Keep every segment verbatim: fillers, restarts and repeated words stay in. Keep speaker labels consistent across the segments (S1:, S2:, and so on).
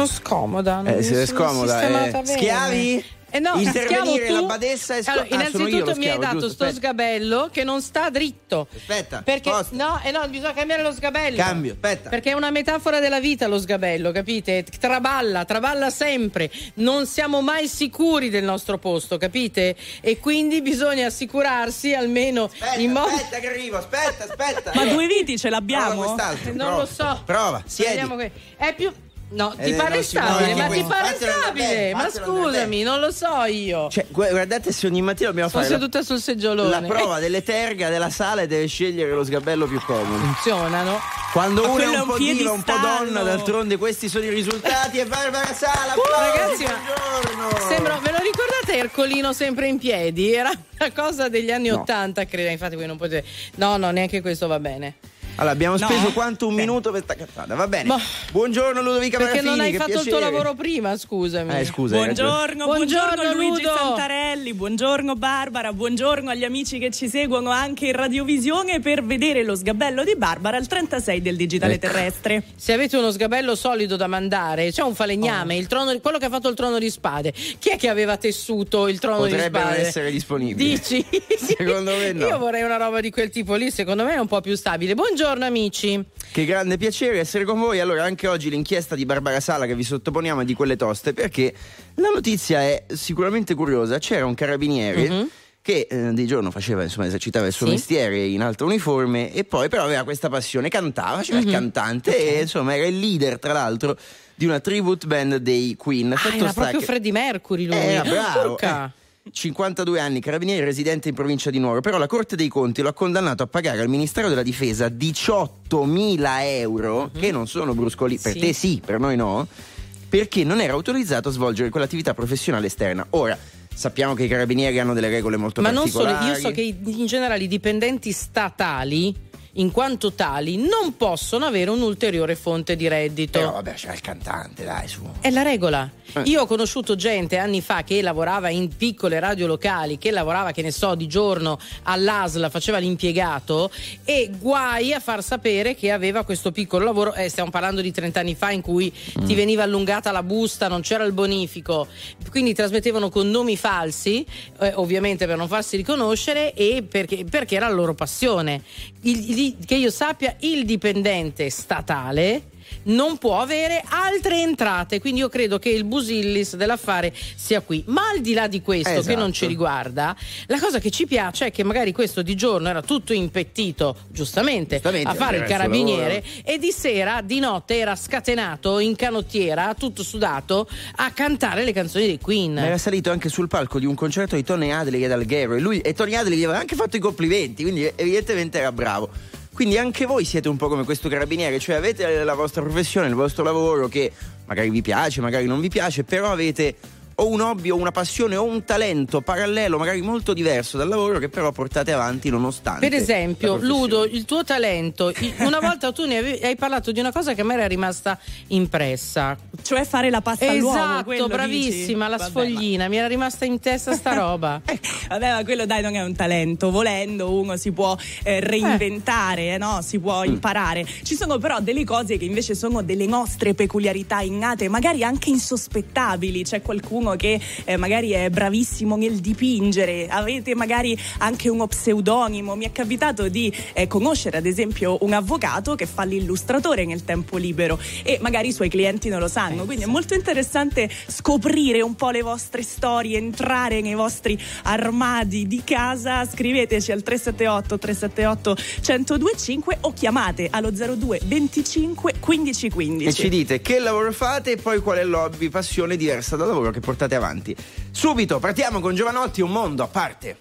S1: sono scomoda.
S2: Eh, se è scomoda. Eh. Schiavi?
S1: Eh no,
S2: intervenire
S1: tu,
S2: la badessa e sco-
S1: allora, innanzitutto
S2: ah,
S1: mi hai dato
S2: giusto,
S1: sto
S2: aspetta.
S1: sgabello che non sta dritto.
S2: Aspetta,
S1: perché
S2: posta.
S1: no, eh no, bisogna cambiare lo sgabello.
S2: Cambio, aspetta.
S1: Perché è una metafora della vita lo sgabello, capite? Traballa, traballa sempre. Non siamo mai sicuri del nostro posto, capite? E quindi bisogna assicurarsi almeno
S2: aspetta,
S1: in modo.
S2: Aspetta che arrivo, aspetta, aspetta.
S3: Ma due viti ce l'abbiamo?
S2: Eh,
S1: non lo so.
S2: Prova, siedi.
S1: Que- è più No, ti
S2: eh,
S1: pare stabile, ma ti pare stabile? Ma
S2: fattelo
S1: scusami, non lo so io.
S2: Cioè, guardate se ogni mattina dobbiamo
S1: Sono
S2: fare
S1: seduta
S2: la,
S1: sul seggiolone.
S2: la prova delle terga della sala e deve scegliere lo sgabello più comodo.
S1: Funzionano.
S2: Quando
S3: ma
S2: uno è un,
S3: è un
S2: po' diva, un po' donna,
S3: piedistallo.
S2: d'altronde questi sono i risultati. E Barbara Sala,
S1: uh, ragazzi,
S2: buongiorno.
S1: Sembra, ve lo ricordate Ercolino sempre in piedi? Era una cosa degli anni
S2: no.
S1: ottanta, credo. Infatti voi non potete. No, no, neanche questo va bene.
S2: Allora, abbiamo
S1: no.
S2: speso quanto un
S1: Beh.
S2: minuto per sta cazzata, va bene.
S1: Ma...
S2: Buongiorno Ludovica
S1: Perché
S2: Marafini,
S1: non hai
S2: che
S1: fatto
S2: piacere.
S1: il tuo lavoro prima, scusami.
S2: Eh, scusa.
S3: Buongiorno, buongiorno, buongiorno Luigi
S1: Ludo.
S3: Santarelli, buongiorno Barbara, buongiorno agli amici che ci seguono anche in radiovisione per vedere lo sgabello di Barbara al trentasei del Digitale
S2: ecco.
S3: Terrestre.
S1: Se avete uno sgabello solido da mandare, c'è un falegname, oh. il trono, quello che ha fatto il Trono di Spade. Chi è che aveva tessuto il Trono
S2: Potrebbero
S1: di Spade?
S2: Potrebbero essere disponibili.
S1: Dici?
S2: Secondo me no.
S1: Io vorrei una roba di quel tipo lì, secondo me è un po' più stabile. Buongiorno amici.
S2: Che grande piacere essere con voi. Allora, anche oggi l'inchiesta di Barbara Sala che vi sottoponiamo è di quelle toste, perché la notizia è sicuramente curiosa. C'era un carabiniere mm-hmm. che eh, di giorno faceva, insomma, esercitava il suo sì. mestiere in altra uniforme e poi però aveva questa passione, cantava, faceva mm-hmm. il cantante okay. e insomma era il leader, tra l'altro, di una tribute band dei Queen.
S1: Ah,
S2: Fatto
S1: era
S2: sta
S1: proprio
S2: che...
S1: Freddie Mercury lui.
S2: Era bravo.
S1: Porca.
S2: cinquantadue anni, carabiniere, residente in provincia di Nuoro, però la Corte dei Conti lo ha condannato a pagare al Ministero della Difesa diciottomila euro, mm-hmm. che non sono bruscoli, per
S1: sì.
S2: te sì, per noi no, perché non era autorizzato a svolgere quell'attività professionale esterna. Ora, sappiamo che i carabinieri hanno delle regole molto
S1: Ma particolari. Ma non solo, io so che in generale i dipendenti statali, in quanto tali, non possono avere un'ulteriore fonte di reddito.
S2: Però vabbè, c'era il cantante, dai, su.
S1: È la regola.
S2: Eh.
S1: Io ho conosciuto gente anni fa che lavorava in piccole radio locali, che lavorava, che ne so, di giorno all'A S L, faceva l'impiegato, e guai a far sapere che aveva questo piccolo lavoro. Eh, stiamo parlando di trenta anni fa, in cui mm. ti veniva allungata la busta, non c'era il bonifico, quindi trasmettevano con nomi falsi, eh, ovviamente per non farsi riconoscere e perché, perché era la loro passione. Il, il, che io sappia, il dipendente statale non può avere altre entrate, quindi io credo che il busillis dell'affare sia qui. Ma al di là di questo, esatto. che non ci riguarda, la cosa che ci piace è che magari questo di giorno era tutto impettito, giustamente, giustamente a fare il carabiniere, e di sera, di notte era scatenato in canottiera, tutto sudato, a cantare le canzoni dei Queen.
S2: Ma era salito anche sul palco di un concerto di Tony Hadley ed Alghero, e lui e Tony Hadley gli aveva anche fatto i complimenti, quindi evidentemente era bravo. Quindi anche voi siete un po' come questo carabiniere, cioè avete la vostra professione, il vostro lavoro che magari vi piace, magari non vi piace, però avete o un hobby o una passione o un talento parallelo, magari molto diverso dal lavoro, che però portate avanti nonostante.
S1: Per esempio, Ludo, il tuo talento, una volta tu ne avevi, hai parlato di una cosa che a me era rimasta impressa,
S3: cioè fare la pasta
S1: esatto,
S3: all'uovo.
S1: Esatto, bravissima,
S3: dici?
S1: la sfoglina, ma... mi era rimasta in testa sta roba.
S3: Vabbè, ma quello dai non è un talento, volendo uno si può eh, reinventare, eh. no? Si può imparare. Ci sono però delle cose che invece sono delle nostre peculiarità innate, magari anche insospettabili. C'è qualcuno che eh, magari è bravissimo nel dipingere, avete magari anche uno pseudonimo. Mi è capitato di eh, conoscere ad esempio un avvocato che fa l'illustratore nel tempo libero e magari i suoi clienti non lo sanno, quindi è molto interessante scoprire un po' le vostre storie, entrare nei vostri armadi di casa. Scriveteci al tre sette otto tre sette otto uno zero due cinque o chiamate allo zero due venticinque quindici quindici
S2: e ci dite che lavoro fate e poi qual è l'hobby, passione diversa dal lavoro che portate avanti. Subito partiamo con Giovanotti, Un mondo a parte.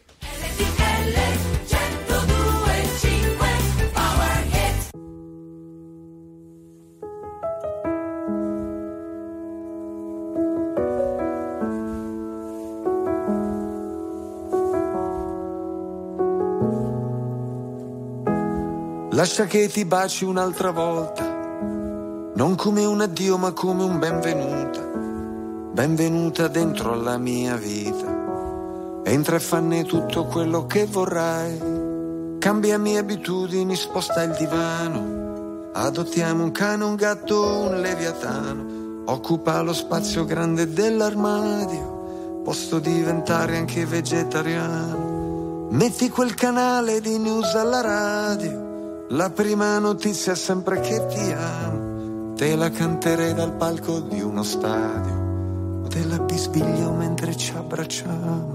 S4: Lascia che ti baci un'altra volta, non come un addio ma come un benvenuta. Benvenuta dentro alla mia vita. Entra e fanne tutto quello che vorrai. Cambiami abitudini, sposta il divano. Adottiamo un cane, un gatto, un leviatano. occupa lo spazio grande dell'armadio, posso diventare anche vegetariano. Metti quel canale di news alla radio, la prima notizia è sempre che ti amo. Te la canterei dal palco di uno stadio, te la bisbiglio mentre ci abbracciamo.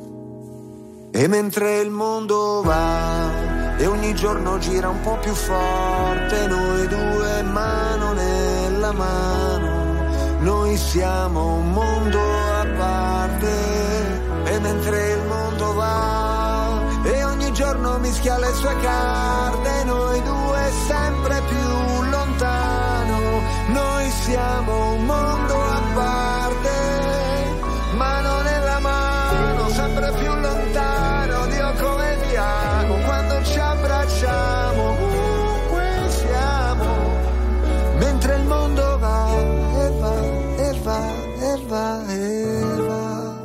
S4: E mentre il mondo va e ogni giorno gira un po' più forte, noi due mano nella mano, noi siamo un mondo a parte. E mentre il mondo va e ogni giorno mischia le sue carte, noi due sempre più lontano, noi siamo un mondo a parte, mano nella mano, sempre più lontano. Dio come ti amo quando ci abbracciamo, ovunque siamo, mentre il mondo va e va e va e va e va.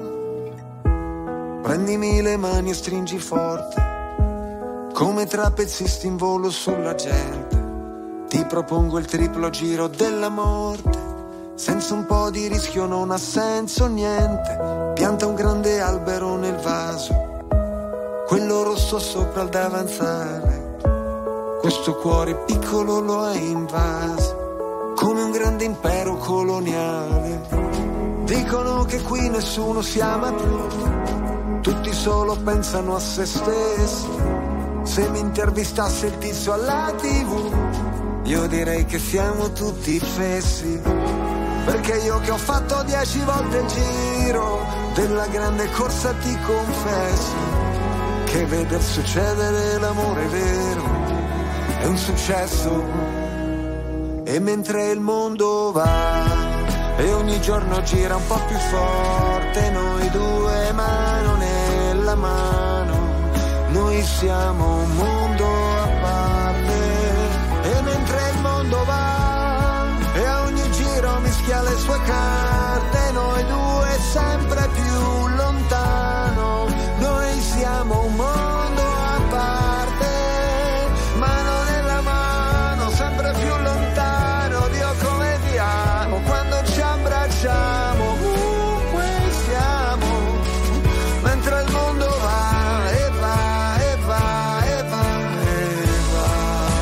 S4: Prendimi le mani e stringi forte, come trapezzisti in volo sulla gente. Ti propongo il triplo giro della morte, senza un po' di rischio non ha senso niente. Pianta un grande albero nel vaso, quello rosso sopra il davanzale, questo cuore piccolo lo hai invaso, come un grande impero coloniale. Dicono che qui nessuno si ama più, tutti solo pensano a se stessi. Se mi intervistasse il tizio alla tivù, io direi che siamo tutti fessi, perché io che ho fatto dieci volte il giro della grande corsa ti confesso che veder succedere l'amore vero è un successo. E mentre il mondo va e ogni giorno gira un po' più forte, noi due mano nella mano, noi siamo un mondo a parte. E mentre il mondo va e a ogni giro mischia le sue carte, noi due sempre più lontano, noi siamo un mondo a parte, mano nella mano, sempre più lontano. Dio come ti amo quando ci abbracciamo, ovunque siamo, mentre il mondo va e va e va e va e va.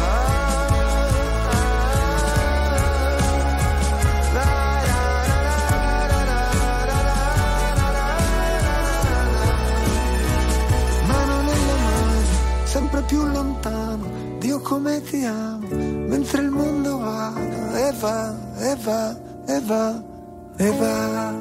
S4: Mano nella mano, sempre più lontano, Dio come ti amo, mentre il mondo va e va e va e va e va.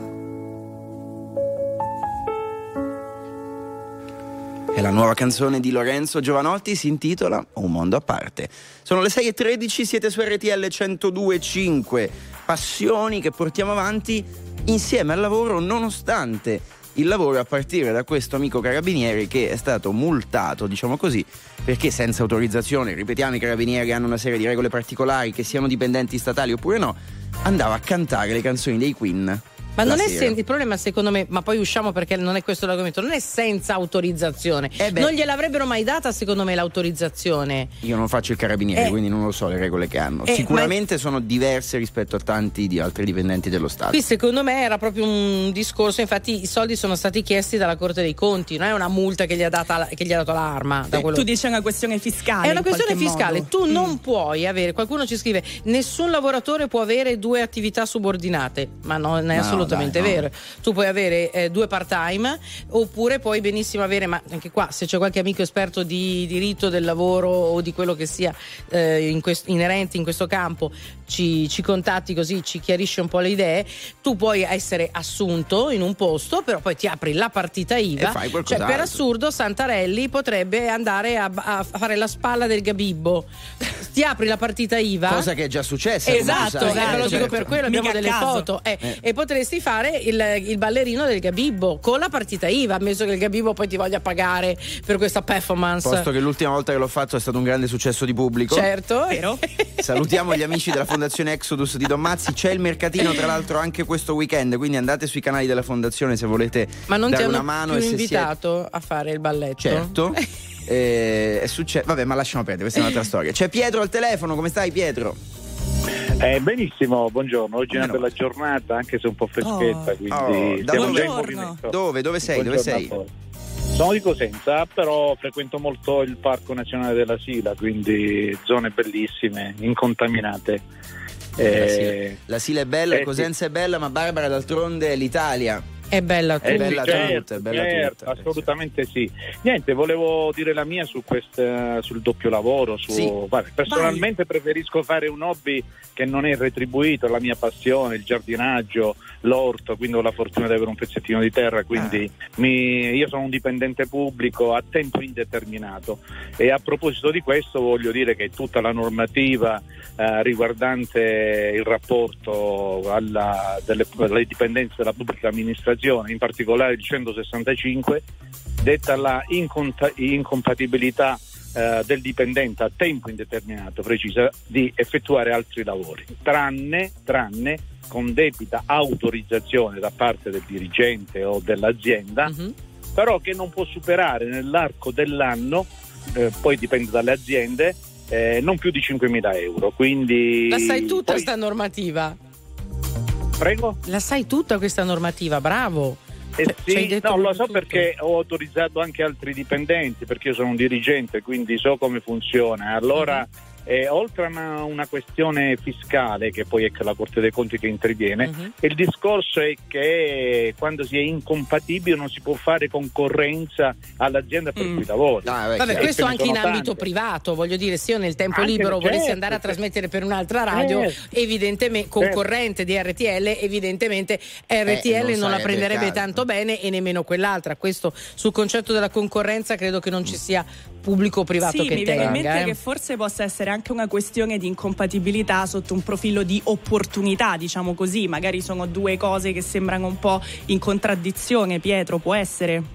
S2: E la nuova canzone di Lorenzo Giovanotti si intitola Un mondo a parte. Sono le sei e tredici, siete su R T L centodue e cinque. Passioni che portiamo avanti insieme al lavoro, nonostante il lavoro, a partire da questo amico carabiniere che è stato multato, diciamo così, perché senza autorizzazione, ripetiamo, i carabinieri hanno una serie di regole particolari, che siano dipendenti statali oppure no, andava a cantare le canzoni dei Queen.
S1: Ma non è sen- il problema secondo me, ma poi usciamo perché non è questo l'argomento, non è senza autorizzazione.
S2: Eh beh,
S1: non gliel'avrebbero mai data secondo me l'autorizzazione.
S2: Io non faccio il carabiniere,
S1: eh,
S2: quindi non lo so le regole che hanno.
S1: Eh,
S2: Sicuramente
S1: ma...
S2: sono diverse rispetto a tanti di altri dipendenti dello Stato.
S1: Qui secondo me era proprio un discorso, infatti i soldi sono stati chiesti dalla Corte dei Conti, non è una multa che gli ha, data, che gli ha dato l'arma. Da quello...
S3: Tu dici è una questione fiscale.
S1: È una questione fiscale,
S3: modo.
S1: tu
S3: mm.
S1: non puoi avere, qualcuno ci scrive, nessun lavoratore può avere due attività subordinate, ma non è
S2: no,
S1: assolutamente
S2: dai, no.
S1: vero. Tu puoi avere eh, due part time, oppure puoi benissimo avere, ma anche qua se c'è qualche amico esperto di diritto del lavoro o di quello che sia eh, in quest- inerente in questo campo, ci, ci contatti, così ci chiarisce un po' le idee. Tu puoi essere assunto in un posto, però poi ti apri la partita I V A,
S2: e fai
S1: cioè
S2: qualcos'altro.
S1: per assurdo Santarelli potrebbe andare a, a fare la spalla del Gabibbo, ti apri la partita I V A,
S2: cosa che è già successa.
S1: esatto,
S2: come
S1: eh,
S2: sai.
S1: ve lo dico
S2: Certo.
S1: per quello, abbiamo
S3: Mica
S1: delle
S3: a caso.
S1: foto eh,
S2: Eh.
S1: e potresti fare il, il ballerino del Gabibbo con la partita I V A, ammesso che il Gabibbo poi ti voglia pagare per questa performance.
S2: Posto che l'ultima volta che l'ho fatto è stato un grande successo di pubblico.
S1: Certo,
S3: Vero?
S2: Salutiamo gli amici della Fondazione Exodus di Don Mazzi. C'è il mercatino tra l'altro anche questo weekend, quindi andate sui canali della fondazione se volete
S1: ma non ti
S2: dare
S1: hanno
S2: una mano.
S1: più
S2: e se
S1: invitato siete... a fare il balletto?
S2: Certo. eh, è successo. Vabbè, ma lasciamo perdere, questa è un'altra storia. C'è Pietro al telefono, come stai Pietro?
S5: Eh, benissimo, buongiorno. Oggi è una
S2: Come no?
S5: bella giornata, anche se un po' freschetta,
S3: Oh.
S5: quindi
S2: Oh, da
S5: siamo già in
S3: buongiorno.
S5: movimento.
S2: Dove? Dove sei? Dove
S5: Buongiorno
S2: sei?
S5: a voi. Sono di Cosenza, però frequento molto il Parco Nazionale della Sila, quindi zone bellissime, incontaminate.
S2: La
S5: Eh,
S2: Sila, la Sila è bella,
S5: eh,
S2: Cosenza è bella, ma Barbara d'altronde è l'Italia.
S1: È bella
S5: Eh,
S1: tutta.
S2: bella
S5: sì, certo,
S2: tutta, è bella
S5: certo,
S2: tutta.
S5: assolutamente sì. Niente, volevo dire la mia su questa, sul doppio lavoro. Su,
S2: Sì.
S5: vabbè, personalmente preferisco fare un hobby che non è retribuito, la mia passione, il giardinaggio, l'orto, quindi ho la fortuna di avere un pezzettino di terra, quindi mi, io sono un dipendente pubblico a tempo indeterminato, e a proposito di questo voglio dire che tutta la normativa eh, riguardante il rapporto alla, delle, alle dipendenze della pubblica amministrazione, in particolare il centosessantacinque, detta la inconta- incompatibilità eh, del dipendente a tempo indeterminato, precisa, di effettuare altri lavori, tranne, tranne con debita autorizzazione da parte del dirigente o dell'azienda,
S1: Mhm.
S5: però che non può superare nell'arco dell'anno, eh, poi dipende dalle aziende, eh, non più di cinquemila euro. Quindi
S1: La sai tutta
S5: poi-
S1: sta normativa?
S5: Prego?
S1: La sai tutta questa normativa, bravo.
S5: Eh
S1: Cioè, ci hai
S5: sì,
S1: detto
S5: no, lo
S1: proprio
S5: so
S1: tutto.
S5: perché ho autorizzato anche altri dipendenti, perché io sono un dirigente, quindi so come funziona. Allora, eh, oltre a una, una questione fiscale, che poi è che la Corte dei Conti che interviene,
S1: Mhm.
S5: il discorso è che quando si è incompatibile non si può fare concorrenza all'azienda per
S3: Mm.
S5: cui lavori.
S2: Ah, beh,
S1: Vabbè,
S2: chiaro.
S1: questo
S5: ce ne
S1: anche in
S5: sono
S1: ambito
S5: tante.
S1: privato, voglio dire, se io nel tempo
S5: Anche-
S1: libero volessi
S5: certo,
S1: andare a
S5: certo.
S1: trasmettere per un'altra radio,
S5: Certo.
S1: evidentemente concorrente di R T L, evidentemente R T L
S2: Eh, non
S1: non la
S2: sarebbe
S1: prenderebbe
S2: il caso.
S1: tanto bene e nemmeno quell'altra. Questo sul concetto della concorrenza credo che non ci sia pubblico o privato
S3: Sì,
S1: che
S3: mi viene in
S1: tenga.
S3: mente
S1: eh.
S3: che forse possa essere anche una questione di incompatibilità sotto un profilo di opportunità, diciamo così. Magari sono due cose che sembrano un po' in contraddizione, Pietro, può essere?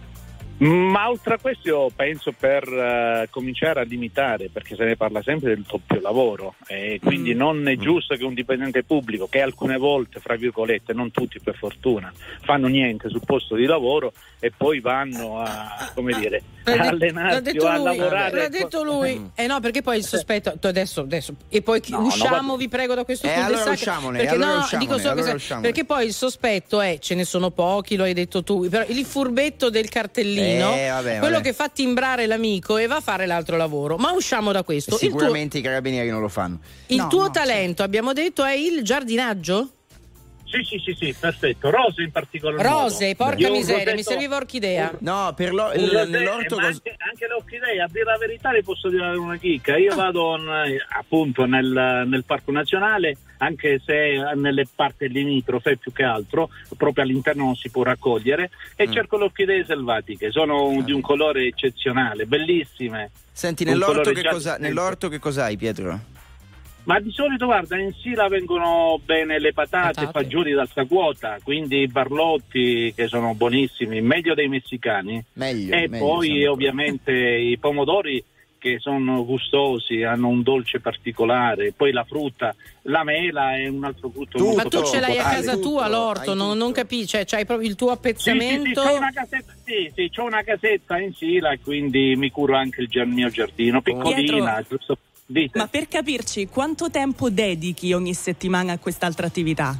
S5: Ma oltre a questo io penso per eh, cominciare a limitare, perché se ne parla sempre del doppio lavoro, e quindi
S3: Mm.
S5: non è giusto che un dipendente pubblico, che alcune volte, fra virgolette, non tutti per fortuna, fanno niente sul posto di lavoro e poi vanno a, come dire,
S1: L'ha
S5: a
S1: de- l'ha
S5: allenarsi
S1: detto
S5: o a
S1: lui,
S5: lavorare.
S1: l'ha detto lui. Eh no, perché poi il sospetto tu adesso, adesso e poi chi-
S5: No, no,
S1: usciamo,
S5: vabbè.
S1: vi prego, da questo
S2: Eh,
S1: cul de
S2: allora
S1: sac,
S2: usciamone,
S1: perché
S2: allora
S1: no,
S2: usciamone,
S1: dico solo
S2: allora
S1: che-
S2: usciamone.
S1: perché poi il sospetto è, ce ne sono pochi, lo hai detto tu, però il furbetto del cartellino,
S2: Eh, vabbè,
S1: quello
S2: vabbè.
S1: che fa timbrare l'amico e va a fare l'altro lavoro. Ma usciamo da questo. Il tuo,
S2: Sicuramente i carabinieri non lo fanno.
S1: il
S3: No,
S1: tuo
S3: no,
S1: talento, abbiamo detto, è il giardinaggio?
S5: Sì, sì, sì, sì, perfetto. Rose in particolar
S1: Rose,
S5: modo.
S1: porca
S5: Io un
S1: miseria, mi
S5: rosetto-
S1: serviva orchidea.
S2: No, per lo,
S5: Un
S2: il-
S5: rosé-
S2: nell'orto
S5: ma
S2: cos-
S5: anche, anche le orchidee, a dire la verità, le posso dire una chicca. Io vado n- appunto nel, nel Parco Nazionale, anche se nelle parti limitrofe più che altro, proprio all'interno non si può raccogliere, e
S2: Mm.
S5: cerco le orchidee selvatiche. Sono di un colore eccezionale, bellissime.
S2: Senti,
S5: un
S2: nell'orto
S5: colore
S2: che,
S5: giallo
S2: cosa,
S5: sempre.
S2: nell'orto che cos'hai, Pietro?
S5: Ma di solito, guarda, in Sila vengono bene le patate,
S1: Patate.
S5: fagioli d'alta quota, quindi i barlotti che sono buonissimi, meglio dei messicani.
S2: Meglio.
S5: E
S2: meglio,
S5: poi
S2: siamo-
S5: ovviamente i pomodori che sono gustosi, hanno un dolce particolare, poi la frutta, la mela è un altro frutto
S2: Tutto,
S1: Ma
S5: molto
S1: tu ce l'hai a
S2: hai
S1: casa
S2: tutto,
S1: tua
S2: hai
S1: l'orto, non,
S2: tutto.
S1: non capisci, cioè c'hai proprio il tuo
S5: Sì, sì, sì,
S1: appezzamento.
S5: c'ho una casetta, sì, sì, c'ho una casetta in Sila e quindi mi curo anche il gia- mio giardino, piccolina,
S3: Pietro,
S5: giusto? Dite.
S3: Ma per capirci, quanto tempo dedichi ogni settimana a quest'altra attività?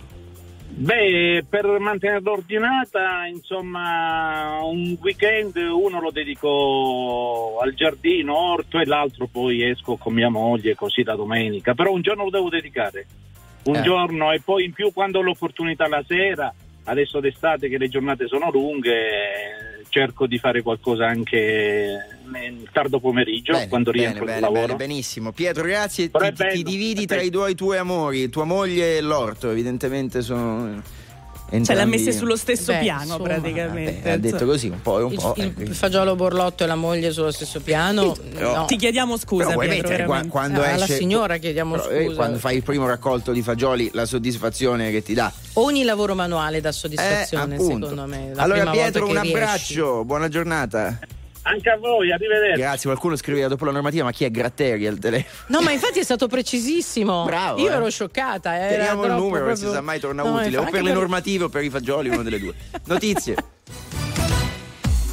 S5: Beh, per mantenerla ordinata, insomma, un weekend uno lo dedico al giardino, orto, e l'altro poi esco con mia moglie così la domenica, però un giorno lo devo dedicare, un
S2: Eh.
S5: giorno, e poi in più quando ho l'opportunità la sera, adesso d'estate che le giornate sono lunghe, cerco di fare qualcosa anche nel tardo pomeriggio,
S2: Bene,
S5: quando
S2: bene,
S5: rientro
S2: bene,
S5: dal lavoro.
S2: bene, benissimo. Pietro, grazie.
S5: Però
S2: Ti,
S5: è
S2: ti- ti
S5: bello,
S2: dividi
S5: è
S2: tra i
S5: bello.
S2: tuoi, tuoi amori, tua moglie e l'orto, evidentemente sono.
S3: Ce l'ha
S2: entrambi-
S3: messe sullo stesso
S1: Beh,
S3: piano
S1: insomma,
S3: praticamente.
S2: Vabbè, ha detto così un po' e un
S1: Il,
S2: po'.
S1: il-
S2: eh, quindi-
S1: il fagiolo borlotto e la moglie sullo stesso piano?
S2: Però-
S1: No.
S3: Ti chiediamo scusa,
S2: Però vuoi
S3: Pietro,
S2: mettere qua-
S3: veramente.
S2: quando
S1: Ah, alla
S2: esce,
S1: signora chiediamo
S2: però, eh,
S1: scusa.
S2: quando fai il primo raccolto di fagioli, la soddisfazione che ti dà.
S1: Ogni lavoro manuale dà
S2: Eh,
S1: soddisfazione,
S2: appunto.
S1: secondo me. La
S2: Allora
S1: prima
S2: Pietro,
S1: volta
S2: un
S1: che riesci.
S2: abbraccio, buona giornata.
S5: Anche a voi, arrivederci.
S2: Grazie, qualcuno scriveva dopo la normativa, ma chi è Gratteri al telefono?
S1: No, ma infatti è stato precisissimo.
S2: Bravo,
S1: Io
S2: eh.
S1: ero scioccata. Era
S2: Teniamo il
S1: troppo,
S2: numero, non
S1: proprio-
S2: si sa mai, torna
S1: No,
S2: utile. O
S1: anche
S2: per le normative o per i fagioli, una delle due. Notizie.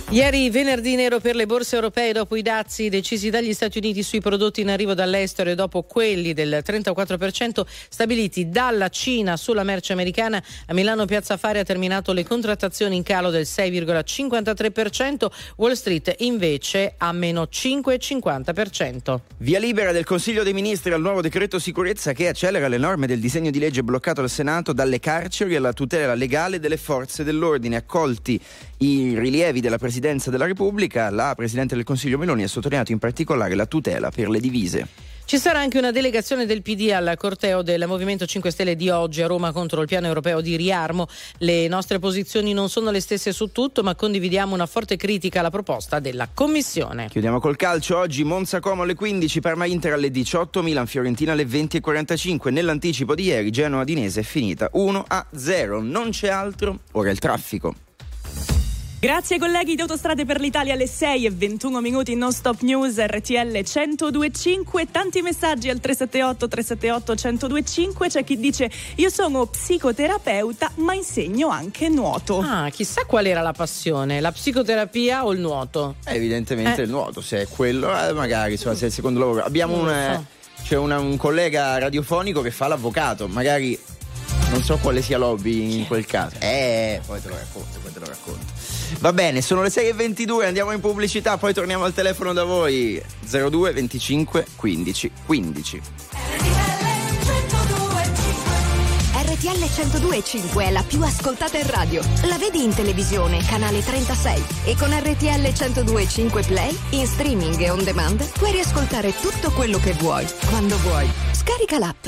S1: Ieri venerdì nero per le borse europee dopo i dazi decisi dagli Stati Uniti sui prodotti in arrivo dall'estero e dopo quelli del trentaquattro per cento stabiliti dalla Cina sulla merce americana. A Milano Piazza Affari ha terminato le contrattazioni in calo del sei virgola cinquantatré per cento, Wall Street invece a meno cinque virgola cinquanta per cento.
S2: Via libera del Consiglio dei Ministri al nuovo decreto sicurezza che accelera le norme del disegno di legge bloccato al Senato, dalle carceri alla tutela legale delle forze dell'ordine. Accolti i rilievi della Presidenza della Repubblica, la Presidente del Consiglio Meloni ha sottolineato in particolare la tutela per le divise.
S1: Ci sarà anche una delegazione del P D al corteo del Movimento cinque Stelle di oggi a Roma contro il piano europeo di riarmo. Le nostre posizioni non sono le stesse su tutto, ma condividiamo una forte critica alla proposta della Commissione.
S2: Chiudiamo col calcio. Oggi Monza Como alle quindici, Parma Inter alle diciotto, Milan Fiorentina alle venti e quarantacinque. Nell'anticipo di ieri Genoa Dinese è finita uno a zero. Non c'è altro, ora il traffico.
S3: Grazie colleghi di Autostrade per l'Italia, alle sei e ventuno minuti non stop news R T L centodue e cinque. Tanti messaggi al tre sette otto tre sette otto centodue e cinque. C'è chi dice: io sono psicoterapeuta ma insegno anche nuoto.
S1: Ah, chissà qual era la passione, la psicoterapia o il nuoto?
S2: Eh, evidentemente
S1: eh.
S2: il nuoto, se è quello, eh, magari insomma, se è il secondo lavoro. Abbiamo un, eh, c'è una, un collega radiofonico che fa l'avvocato, magari non so quale sia l'hobby in quel caso. Eh, poi te lo racconto, poi te lo racconto. Va bene, sono le sei e ventidue, andiamo in pubblicità, poi torniamo al telefono da voi. zero due venticinque quindici quindici.
S6: R T L centodue e cinque è la più ascoltata in radio. La vedi in televisione, canale trentasei. E con R T L centodue e cinque Play, in streaming e on demand, puoi riascoltare tutto quello che vuoi, quando vuoi. Scarica l'app.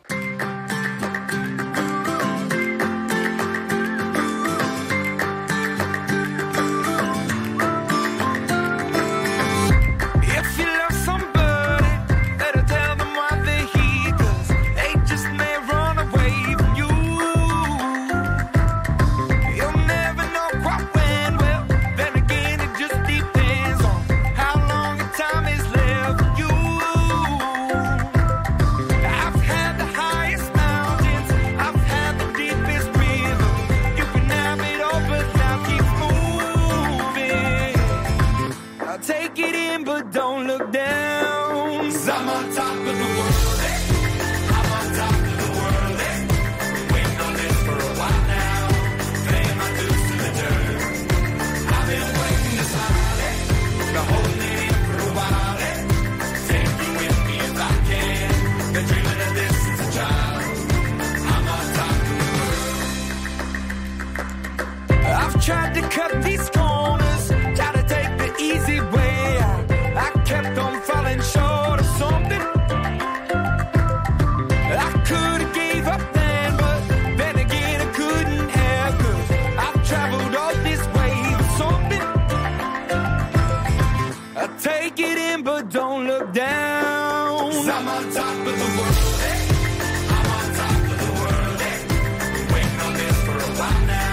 S7: Tried to cut these corners, tried to take the easy way out. I kept on falling short of something. I could have gave up then, but then again I couldn't have, 'cause I've traveled all this way for something. I take it in but don't look down, 'cause I'm on top of the world, hey. I'm on top of the world, hey. Waiting on this for a while now.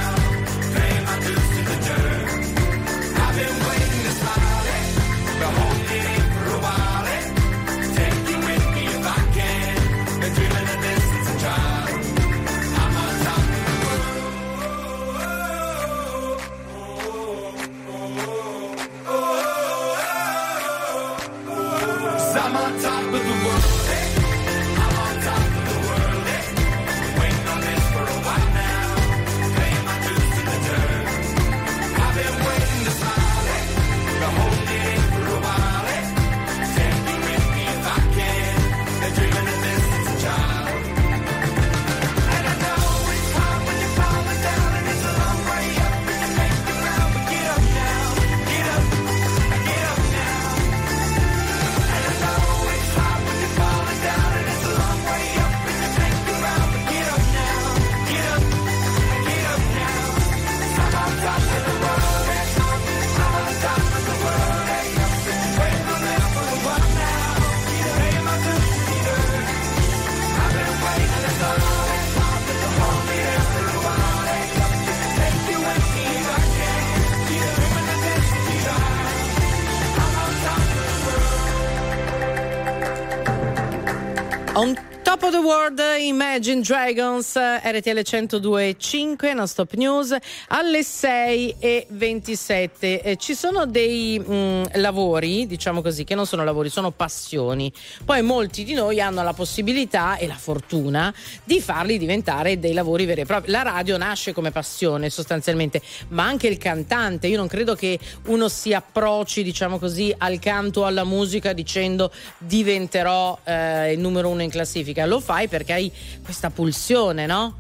S1: Top of the World, Imagine Dragons, R T L centodue e cinque, Non Stop News, alle sei e ventisette. Eh, ci sono dei mh, lavori, diciamo così, che non sono lavori, sono passioni. Poi molti di noi hanno la possibilità e la fortuna di farli diventare dei lavori veri e propri. La radio nasce come passione sostanzialmente, ma anche il cantante. Io non credo che uno si approcci, diciamo così, al canto o alla musica dicendo diventerò eh, il numero uno in classifica. Lo fai perché hai questa pulsione, no?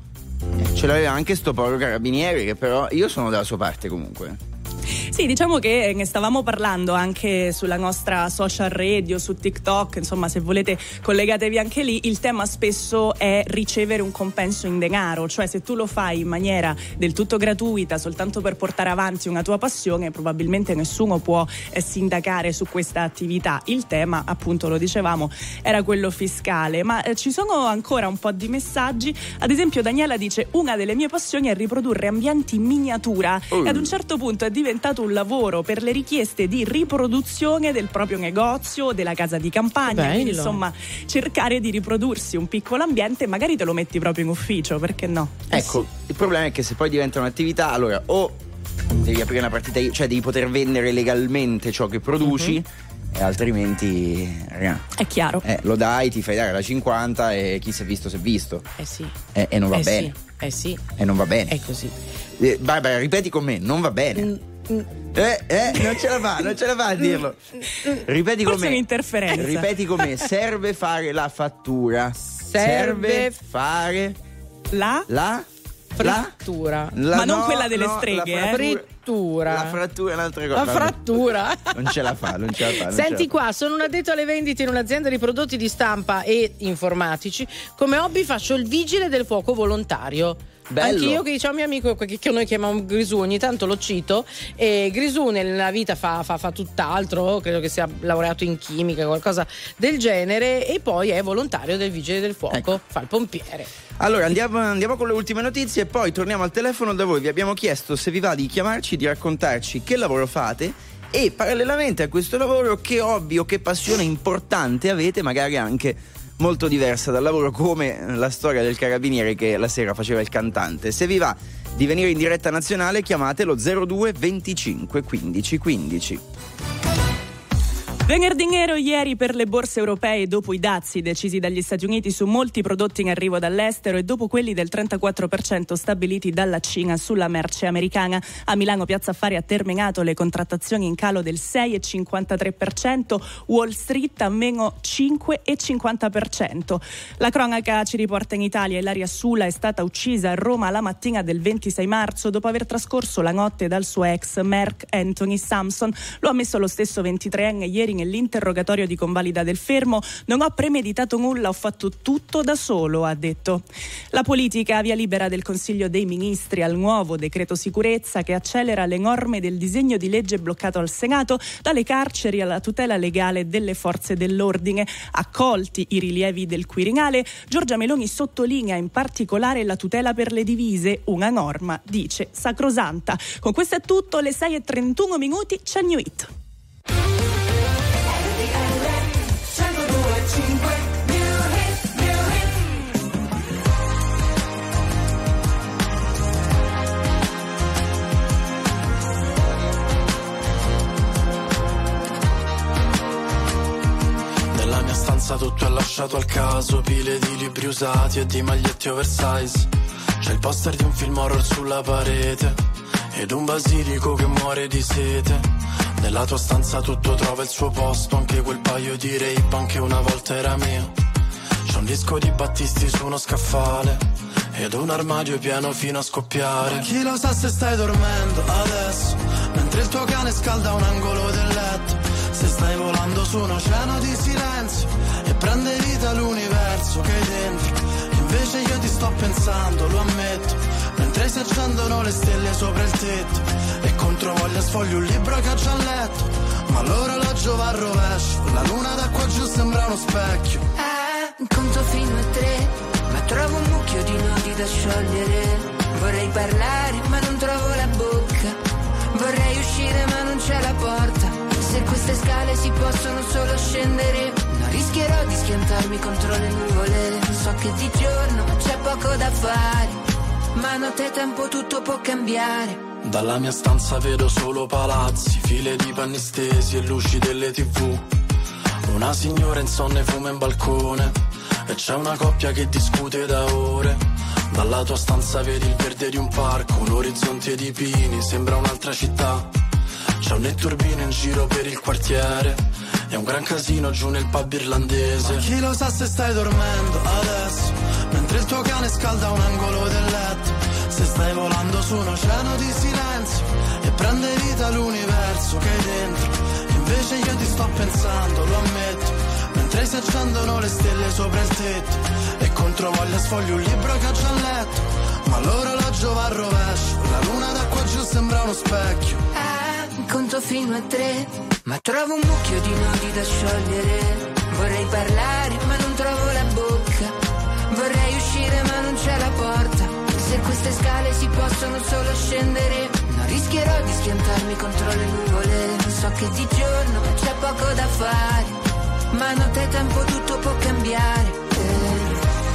S2: Ce l'aveva anche sto povero carabiniere, che però io sono dalla sua parte comunque.
S3: Sì, diciamo che ne stavamo parlando anche sulla nostra social radio, su TikTok, insomma, se volete collegatevi anche lì. Il tema spesso è ricevere un compenso in denaro, cioè se tu lo fai in maniera del tutto gratuita soltanto per portare avanti una tua passione, probabilmente nessuno può eh, sindacare su questa attività. Il tema, appunto, lo dicevamo, era quello fiscale, ma eh, ci sono ancora un po' di messaggi. Ad esempio Daniela dice: una delle mie passioni è riprodurre ambienti in miniatura uh. e ad un certo punto è diventato un lavoro per le richieste di riproduzione del proprio negozio, della casa di campagna. Quindi insomma cercare di riprodursi un piccolo ambiente, magari te lo metti proprio in ufficio, perché no?
S2: Ecco, il problema è che se poi diventa un'attività, allora o devi aprire una partita, cioè devi poter vendere legalmente ciò che produci, uh-huh. e altrimenti raga,
S3: è chiaro,
S2: eh, lo dai, ti fai dare la cinquanta e chi si è visto si è visto.
S1: Eh sì.
S2: Eh, e non va
S1: eh
S2: bene.
S1: Sì. Eh sì.
S2: E non va bene.
S1: È così.
S2: Eh, Barbara, ripeti con me, non va bene. Mm. Eh, eh, non ce la fa, non ce la fa a dirlo. Ripeti
S3: Forse
S2: con me.
S3: un'interferenza.
S2: Ripeti con me. Serve fare la fattura.
S1: Serve,
S2: Serve fare
S3: la
S2: la
S1: frattura.
S2: La,
S3: ma non
S2: no,
S3: quella delle
S2: no,
S3: streghe,
S2: la
S3: eh.
S1: frattura.
S2: La frattura è un'altra cosa.
S1: La frattura.
S2: Non ce la fa, non ce la fa. Non
S1: Senti
S2: ce la fa.
S1: qua, sono un addetto alle vendite in un'azienda di prodotti di stampa e informatici. Come hobby faccio il vigile del fuoco volontario.
S2: Bello.
S1: Anch'io, che diciamo mio amico che, che noi chiamiamo Grisù, ogni tanto lo cito, e Grisù nella vita fa, fa, fa tutt'altro, credo che sia laureato in chimica, qualcosa del genere, e poi è volontario del vigile del fuoco, ecco. Fa il pompiere.
S2: Allora andiamo, andiamo con le ultime notizie e poi torniamo al telefono da voi. Vi abbiamo chiesto se vi va di chiamarci, di raccontarci che lavoro fate e parallelamente a questo lavoro che hobby o che passione importante avete, magari anche molto diversa dal lavoro, come la storia del carabiniere che la sera faceva il cantante. Se vi va di venire in diretta nazionale, chiamatelo zero due venticinque quindici quindici.
S3: Venerdì nero ieri per le borse europee, dopo i dazi decisi dagli Stati Uniti su molti prodotti in arrivo dall'estero e dopo quelli del trentaquattro per cento stabiliti dalla Cina sulla merce americana. A Milano Piazza Affari ha terminato le contrattazioni in calo del sei virgola cinquantatré per cento, Wall Street a meno cinque virgola cinquanta per cento. La cronaca ci riporta in Italia. Ilaria Sula è stata uccisa a Roma la mattina del ventisei marzo dopo aver trascorso la notte dal suo ex Mark Anthony Sampson. Lo ha ammesso lo stesso ventitreenne ieri nell'interrogatorio di convalida del fermo. Non ho premeditato nulla, ho fatto tutto da solo, ha detto. La politica, via libera del Consiglio dei Ministri al nuovo decreto sicurezza che accelera le norme del disegno di legge bloccato al Senato, dalle carceri alla tutela legale delle forze dell'ordine. Accolti i rilievi del Quirinale, Giorgia Meloni sottolinea in particolare la tutela per le divise, una norma, dice, sacrosanta. Con questo è tutto, le sei e trentuno minuti, c'è New Hit.
S8: Nella mia stanza tutto è lasciato al caso, pile di libri usati e di maglietti oversize. C'è il poster di un film horror sulla parete ed un basilico che muore di sete. Nella tua stanza tutto trova il suo posto, anche quel paio di Ray-Ban che una volta era mio. C'è un disco di Battisti su uno scaffale ed un armadio pieno fino a scoppiare. Chi lo sa se stai dormendo adesso, mentre il tuo cane scalda un angolo del letto. Se stai volando su un oceano di silenzio e prende vita l'universo che hai dentro. Invece io ti sto pensando, lo ammetto, mentre si accendono le stelle sopra il tetto. E contro voglia sfoglio un libro che ho già letto, ma l'orologio va al rovescio, la luna da qua giù sembra uno specchio.
S9: Eh, conto fino a tre, ma trovo un mucchio di nodi da sciogliere. Vorrei parlare ma non trovo la bocca, vorrei uscire ma non c'è la porta. Se queste scale si possono solo scendere, non rischierò di schiantarmi contro le nuvole. So che di giorno c'è poco da fare, ma notte tempo tutto può cambiare.
S8: Dalla mia stanza vedo solo palazzi, file di panni stesi e luci delle tv. Una signora insonne fuma in balcone e c'è una coppia che discute da ore. Dalla tua stanza vedi il verde di un parco, un orizzonte di pini, sembra un'altra città. C'è un netturbino in giro per il quartiere e un gran casino giù nel pub irlandese. Ma chi lo sa se stai dormendo adesso, mentre il tuo cane scalda un angolo del letto. Se stai volando su un oceano di silenzio e prende vita l'universo che hai dentro. Invece io ti sto pensando, lo ammetto, mentre si accendono le stelle sopra il tetto e controvoglia sfogli un libro che ho già letto. Ma l'orologio va al rovescio, la luna da qua giù sembra uno specchio.
S9: Ah, conto fino a tre, ma trovo un mucchio di nodi da sciogliere. Vorrei parlare ma non trovo la bocca, vorrei uscire ma non c'è la porta. Se queste scale si possono solo scendere, non rischierò di schiantarmi contro le nuvole. So che di giorno c'è poco da fare, ma notte tempo tutto può cambiare. eh.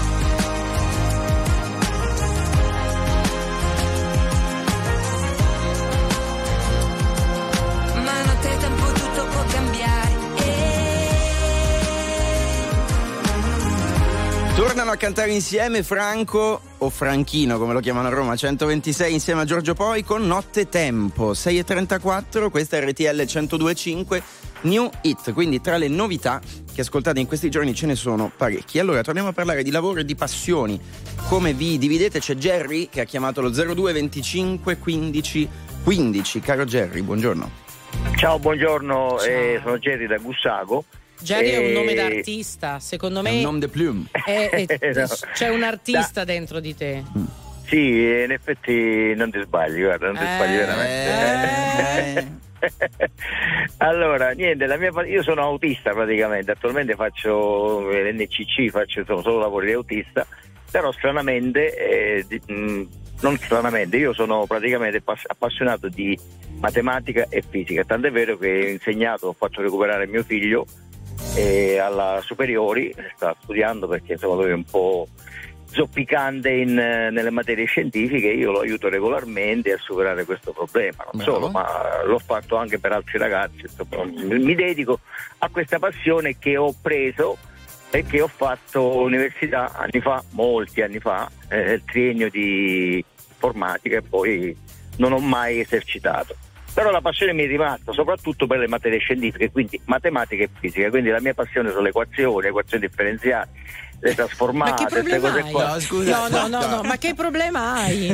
S9: Ma notte tempo tutto può cambiare.
S2: Tornano a cantare insieme Franco o Franchino, come lo chiamano a Roma, centoventisei, insieme a Giorgio Poi con Notte Tempo. Sei e trentaquattro, questa è R T L centodue e cinque New Hit, quindi tra le novità che ascoltate in questi giorni ce ne sono parecchi. Allora torniamo a parlare di lavoro e di passioni. Come vi dividete? C'è Jerry che ha chiamato lo zero due venticinque quindici quindici. Caro Jerry, buongiorno.
S10: Ciao, buongiorno,
S1: Ciao.
S10: Eh, sono Jerry da Gussago.
S1: Jerry è un
S10: Eh,
S1: nome d'artista, secondo me.
S2: È un nome de plume.
S1: è- è-
S10: No.
S1: C'è un artista dentro di te.
S10: Sì, in effetti non ti sbagli, guarda, non ti
S1: Eh,
S10: sbagli veramente. Allora, niente, la mia, io sono autista praticamente, attualmente faccio l'N C C, faccio solo, solo lavori di autista, però stranamente, eh, di- mh, non stranamente, io sono praticamente pass- appassionato di matematica e fisica, tant'è vero che ho insegnato, ho fatto recuperare mio figlio eh, alla superiori, sta studiando perché insomma lui è un po' zoppicante in, eh, nelle materie scientifiche, io lo aiuto regolarmente a superare questo problema, non
S2: Bravo.
S10: solo, ma l'ho fatto anche per altri ragazzi, insomma, mi dedico a questa passione che ho preso perché ho fatto università anni fa, molti anni fa, eh, il triennio di informatica e poi non ho mai esercitato. Però la passione mi è rimasta soprattutto per le materie scientifiche, quindi matematica e fisica, quindi la mia passione sono le equazioni, le equazioni differenziali, le
S1: Ma
S10: trasformate,
S1: che
S10: queste
S1: problema
S10: cose
S1: hai?
S10: qua.
S2: No, scusa.
S1: No, no, no, no, ma che problema hai?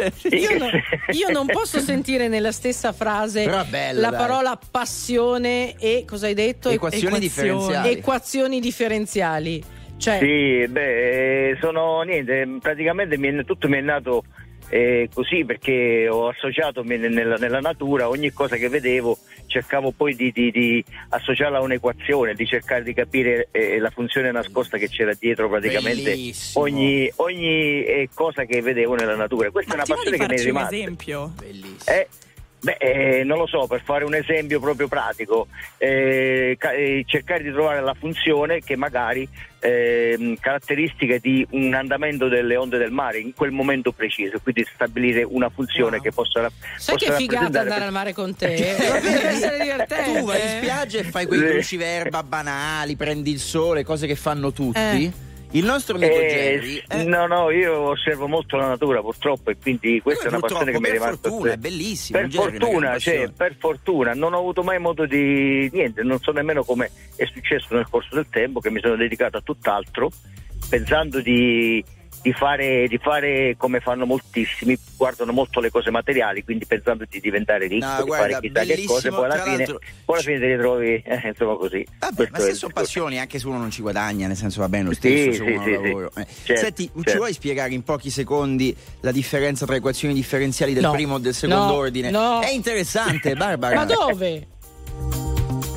S1: Io, no- io non posso sentire nella stessa frase
S2: Però è bello,
S1: la
S2: dai.
S1: parola passione e cosa hai detto?
S2: Equazioni differenziali.
S1: Equazioni differenziali. Cioè,
S10: Sì, beh, eh, sono niente, praticamente mi è- tutto mi è nato eh, così perché ho associato me- nella, nella natura ogni cosa che vedevo, cercavo poi di, di, di associarla a un'equazione, di cercare di capire eh, la funzione nascosta che c'era dietro praticamente
S2: Bellissimo.
S10: ogni, ogni eh, cosa che vedevo nella natura. Questa
S3: Ma
S10: è
S3: ti
S10: una
S3: va di
S10: passione che mi è
S3: farci un
S10: rimasta.
S3: esempio?
S2: Bellissimo.
S10: Eh, beh, eh, non lo so, per fare un esempio proprio pratico, eh, ca- eh, cercare di trovare la funzione che magari ehm, caratteristica di un andamento delle onde del mare in quel momento preciso, quindi stabilire una funzione
S1: Wow.
S10: che possa ra-
S1: sai
S10: possa
S1: che figata
S10: rappresentare-
S1: andare al mare con te? Deve essere divertente.
S2: Tu vai in spiaggia e fai quei
S10: Sì.
S2: cruciverba banali, prendi il sole, cose che fanno tutti.
S1: Eh.
S2: Il nostro amico
S10: Eh,
S2: Jerry eh,
S10: no, no, io osservo molto la natura purtroppo e quindi questa è una
S2: purtroppo,
S10: passione che mi è
S2: per
S10: rimasta.
S2: fortuna, è bellissimo.
S10: Per
S2: Jerry, una
S10: fortuna,
S2: gran
S10: cioè,
S2: passione.
S10: per fortuna, non ho avuto mai modo di niente, non so nemmeno come è successo nel corso del tempo, che mi sono dedicato a tutt'altro, pensando di, di fare di fare come fanno moltissimi, guardano molto le cose materiali, quindi pensando di diventare ricco,
S2: No,
S10: di
S2: guarda,
S10: fare chissà che
S2: bellissimo,
S10: cose, poi alla
S2: tra
S10: fine,
S2: l'altro-
S10: poi alla fine ti ritrovi eh, insomma così.
S2: Vabbè,
S10: Questo
S2: ma
S10: è
S2: se
S10: il
S2: sono
S10: discorso.
S2: passioni, anche se uno non ci guadagna, nel senso va bene lo
S10: Sì,
S2: stesso se
S10: sì,
S2: uno
S10: sì,
S2: lavoro.
S10: sì.
S2: Eh.
S10: Certo,
S2: Senti, ci
S10: certo.
S2: vuoi spiegare in pochi secondi la differenza tra equazioni differenziali del
S1: No.
S2: primo e del secondo
S1: No,
S2: ordine?
S1: no.
S2: È interessante, Barbara.
S1: Ma dove?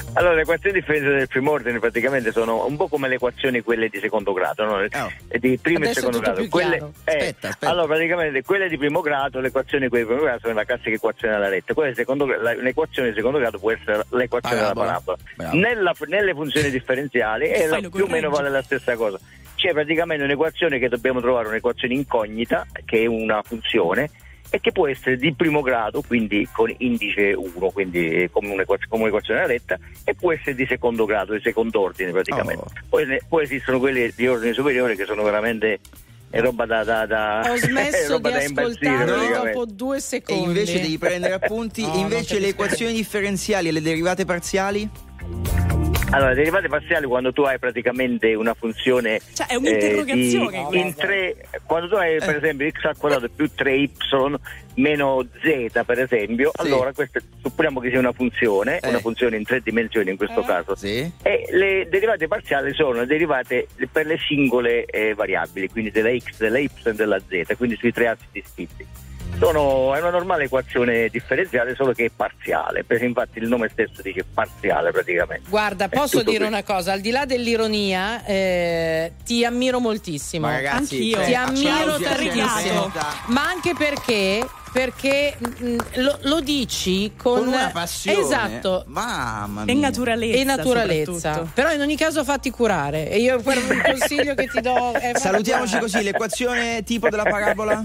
S10: Allora, le equazioni differenziali del primo ordine praticamente sono un po' come le equazioni quelle di secondo grado, no?
S2: Oh.
S10: Di primo
S1: Adesso
S10: e secondo
S1: è tutto
S10: grado.
S1: più
S10: Quelle,
S1: chiaro.
S10: eh,
S2: Aspetta, aspetta.
S10: Allora, praticamente quelle di primo grado, le equazioni di quelle di primo grado sono la classica equazione della retta. Quelle di secondo, la, l'equazione di secondo grado può essere l'equazione
S2: Parabola.
S10: della parabola.
S2: Bravo.
S10: Nella, nelle funzioni differenziali è la,
S3: Fai, lo
S10: più o meno
S3: correggi.
S10: vale la stessa cosa. C'è praticamente un'equazione che dobbiamo trovare, un'equazione incognita, che è una funzione, e che può essere di primo grado, quindi con indice uno, quindi come un'equazione, come un'equazione della retta, e può essere di secondo grado, di secondo ordine praticamente.
S2: Oh.
S10: Poi, ne- poi esistono quelle di ordine superiore che sono veramente è roba da, da, da
S1: Ho
S10: è
S1: smesso
S10: roba
S1: di
S10: da impazzire,
S1: ascoltarvi
S10: praticamente.
S1: dopo due
S2: E
S1: secondi.
S2: invece devi prendere appunti.
S1: No,
S2: invece
S1: non
S2: le
S1: capisco.
S2: equazioni differenziali e le derivate parziali?
S10: Allora, derivate parziali quando tu hai praticamente una funzione
S3: Cioè, è un'interrogazione
S10: eh, di-
S3: questa.
S10: in tre, quando tu hai per esempio x al quadrato più tre y meno z per esempio,
S2: Sì.
S10: allora questa supponiamo che sia una funzione,
S2: Eh.
S10: una funzione in tre dimensioni in questo
S3: Eh.
S10: caso.
S2: Sì.
S10: E le derivate parziali sono derivate per le singole eh, variabili, quindi della x, della y e della z, quindi sui tre assi distinti. Sono, è una normale equazione differenziale, solo che è parziale, perché infatti il nome stesso dice parziale praticamente.
S1: Guarda,
S10: È
S1: posso
S10: tutto
S1: dire
S10: qui.
S1: una cosa, al di là dell'ironia, eh, ti ammiro moltissimo.
S2: Ma ragazzi,
S3: Anch'io.
S2: cioè,
S1: Ti ammiro
S2: applausi a
S1: tantissimo.
S2: Simonetta.
S1: Ma anche perché perché mh, lo, lo dici con,
S2: Con una passione.
S1: esatto,
S2: Mamma mia.
S3: E naturalezza.
S1: e naturalezza.
S3: soprattutto.
S1: Però in ogni caso fatti curare. E io per un consiglio che ti do è
S2: Salutiamoci così, l'equazione tipo della parabola?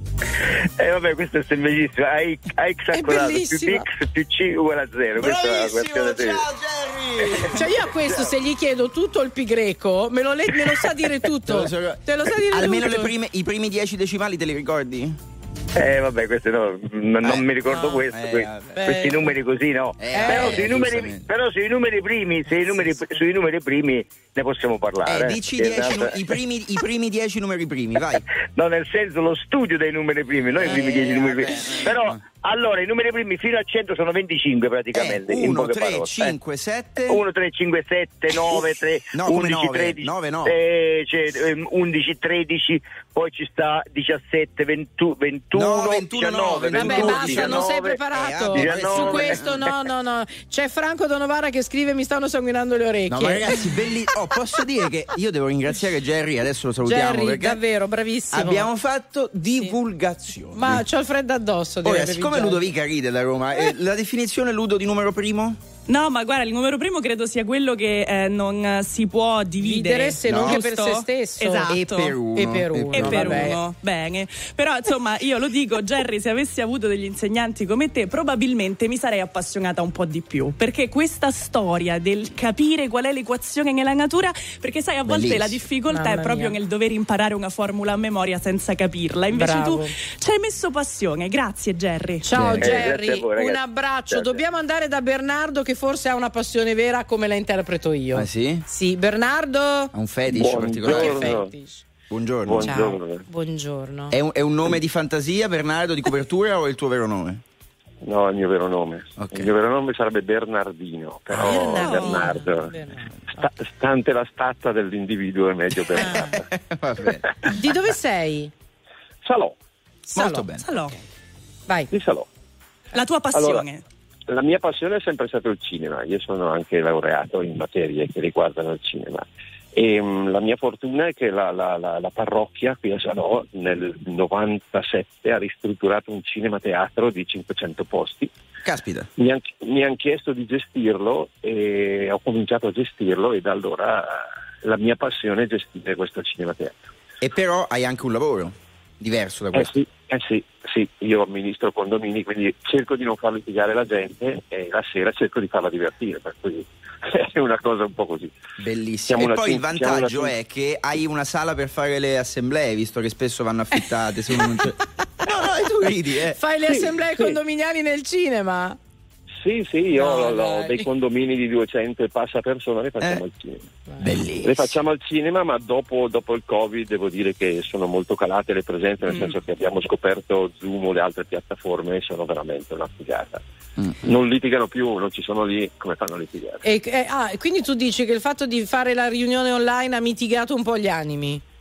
S10: Eh vabbè, questo è semplicissimo. A x, a x al
S1: È
S10: quadrato più
S1: bellissima.
S10: x più c uguale a zero. Questa è la
S2: Bravissimo,
S10: questione
S2: ciao
S10: semplice.
S2: Jerry!
S1: Cioè io a questo se gli chiedo tutto il pi greco me lo, le- me lo sa dire tutto. Te lo sa dire
S2: Almeno
S1: tutto.
S2: le prime, i primi dieci decimali te li ricordi?
S10: Eh vabbè, questo no, n- non
S2: Eh,
S10: mi ricordo
S1: no,
S10: questo.
S2: eh,
S10: que-
S2: vabbè.
S10: questi numeri così no.
S2: Eh,
S10: però,
S2: eh,
S10: sui numeri,
S2: giustamente.
S10: però sui numeri primi, se i numeri, sui numeri primi ne possiamo parlare.
S2: Eh, dici
S10: Che
S2: dieci nu-
S10: tanto-
S2: i, primi, i primi dieci numeri primi, vai.
S10: No, nel senso lo studio dei numeri primi, non i primi
S2: Eh,
S10: dieci numeri primi.
S2: vabbè.
S10: Però allora i numeri primi fino a cento sono venticinque praticamente. in
S2: uno,
S10: poche
S2: tre,
S10: parole.
S2: cinque, sette.
S10: uno, tre, cinque, sette, nove, tre,
S2: No, come
S10: undici,
S2: nove?
S10: tredici,
S2: nove no.
S10: eh, c'è, ehm, undici, tredici, poi ci sta diciassette, ventuno, ventuno,
S2: No, ventuno,
S10: diciannove,
S2: no,
S1: Vabbè,
S2: ventuno,
S1: basta, non sei
S10: diciannove.
S1: preparato.
S2: Eh,
S10: vabbè,
S1: Su
S10: diciannove.
S1: questo no, no, no. C'è Franco Donovara che scrive mi stanno sanguinando le orecchie.
S2: No, ma ragazzi, belli. Oh, posso dire che io devo ringraziare Jerry, adesso lo salutiamo.
S1: Jerry,
S2: perché
S1: davvero, bravissimo.
S2: abbiamo fatto divulgazione.
S1: Ma c'ho il freddo addosso.
S2: Ora,
S1: direbbe
S2: siccome
S1: Bigiani.
S2: Ludovica ride da Roma, eh, la definizione Ludo di numero primo?
S3: No, ma guarda, il numero primo credo sia quello che eh, non eh, si può dividere.
S1: Dividere se non
S2: No.
S1: che per se stesso.
S3: Esatto.
S2: E per uno.
S1: E per uno.
S3: E per
S1: vabbè.
S3: uno, bene. Però insomma io lo dico, Jerry, se avessi avuto degli insegnanti come te probabilmente mi sarei appassionata un po' di più, perché questa storia del capire qual è l'equazione nella natura, perché sai a volte
S2: Bellissimo.
S3: la difficoltà
S1: Mamma
S3: è proprio
S1: mia.
S3: nel dover imparare una formula a memoria senza capirla, invece
S1: Bravo.
S3: tu ci hai messo passione. Grazie Jerry.
S1: Ciao
S2: Eh,
S1: Jerry,
S10: grazie a voi, ragazzi.
S1: un abbraccio.
S10: Ciao,
S1: Dobbiamo andare da Bernardo che forse ha una passione vera come la interpreto io.
S2: Ah, sì?
S1: Sì, Bernardo.
S2: Ha un fetish
S10: Buongiorno.
S2: particolare.
S1: Che
S10: Buongiorno.
S1: fetish.
S2: Buongiorno.
S10: Buongiorno.
S1: Ciao. Buongiorno.
S2: È un, è un nome di fantasia, Bernardo, di copertura o è il tuo vero nome?
S11: No, il mio vero nome.
S2: Ok.
S11: Il mio vero nome sarebbe Bernardino, però
S1: Bernardino.
S11: Bernardo.
S1: Bernardo.
S11: Sta- stante la stazza dell'individuo è meglio Bernardo.
S2: Va bene.
S1: Di dove sei?
S11: Salò,
S1: Salò.
S2: Molto bene.
S3: Salò,
S1: Vai.
S11: di Salò.
S3: la tua passione.
S11: La mia passione è sempre stato il cinema, io sono anche laureato in materie che riguardano il cinema e mh, la mia fortuna è che la, la, la, la parrocchia qui a Salò nel novantasette ha ristrutturato un cinema teatro di cinquecento posti.
S2: Caspita.
S11: Mi han, mi han chiesto di gestirlo e ho cominciato a gestirlo e da allora la mia passione è gestire questo cinema teatro.
S2: E però hai anche un lavoro diverso da
S11: Eh
S2: questo.
S11: sì, eh sì, sì, io amministro condomini, quindi cerco di non far litigare la gente e la sera cerco di farla divertire, per cui è una cosa un po' così.
S2: Bellissimo.
S11: Siamo
S2: E
S11: una
S2: poi il
S11: team- siamo
S2: vantaggio
S11: una team-
S2: è che hai una sala per fare le assemblee, visto che spesso vanno affittate. Se uno non c'è... No, no, e tu ridi, eh.
S1: Fai le
S11: Sì,
S1: assemblee
S11: sì.
S1: condominiali nel cinema?
S11: Sì, sì, io
S1: No,
S11: ho
S1: dai.
S11: dei condomini di duecento e passa persone, le facciamo
S2: Eh.
S11: al cinema.
S2: Bellissimo.
S11: Le facciamo al cinema, ma dopo, dopo il Covid devo dire che sono molto calate le presenze, nel
S3: Mm.
S11: senso che abbiamo scoperto Zoom o le altre piattaforme e sono veramente una figata.
S2: Mm.
S11: Non litigano più, non ci sono lì, come fanno a litigare?
S1: E, eh, ah, e quindi tu dici che il fatto di fare la riunione online ha mitigato un po' gli animi?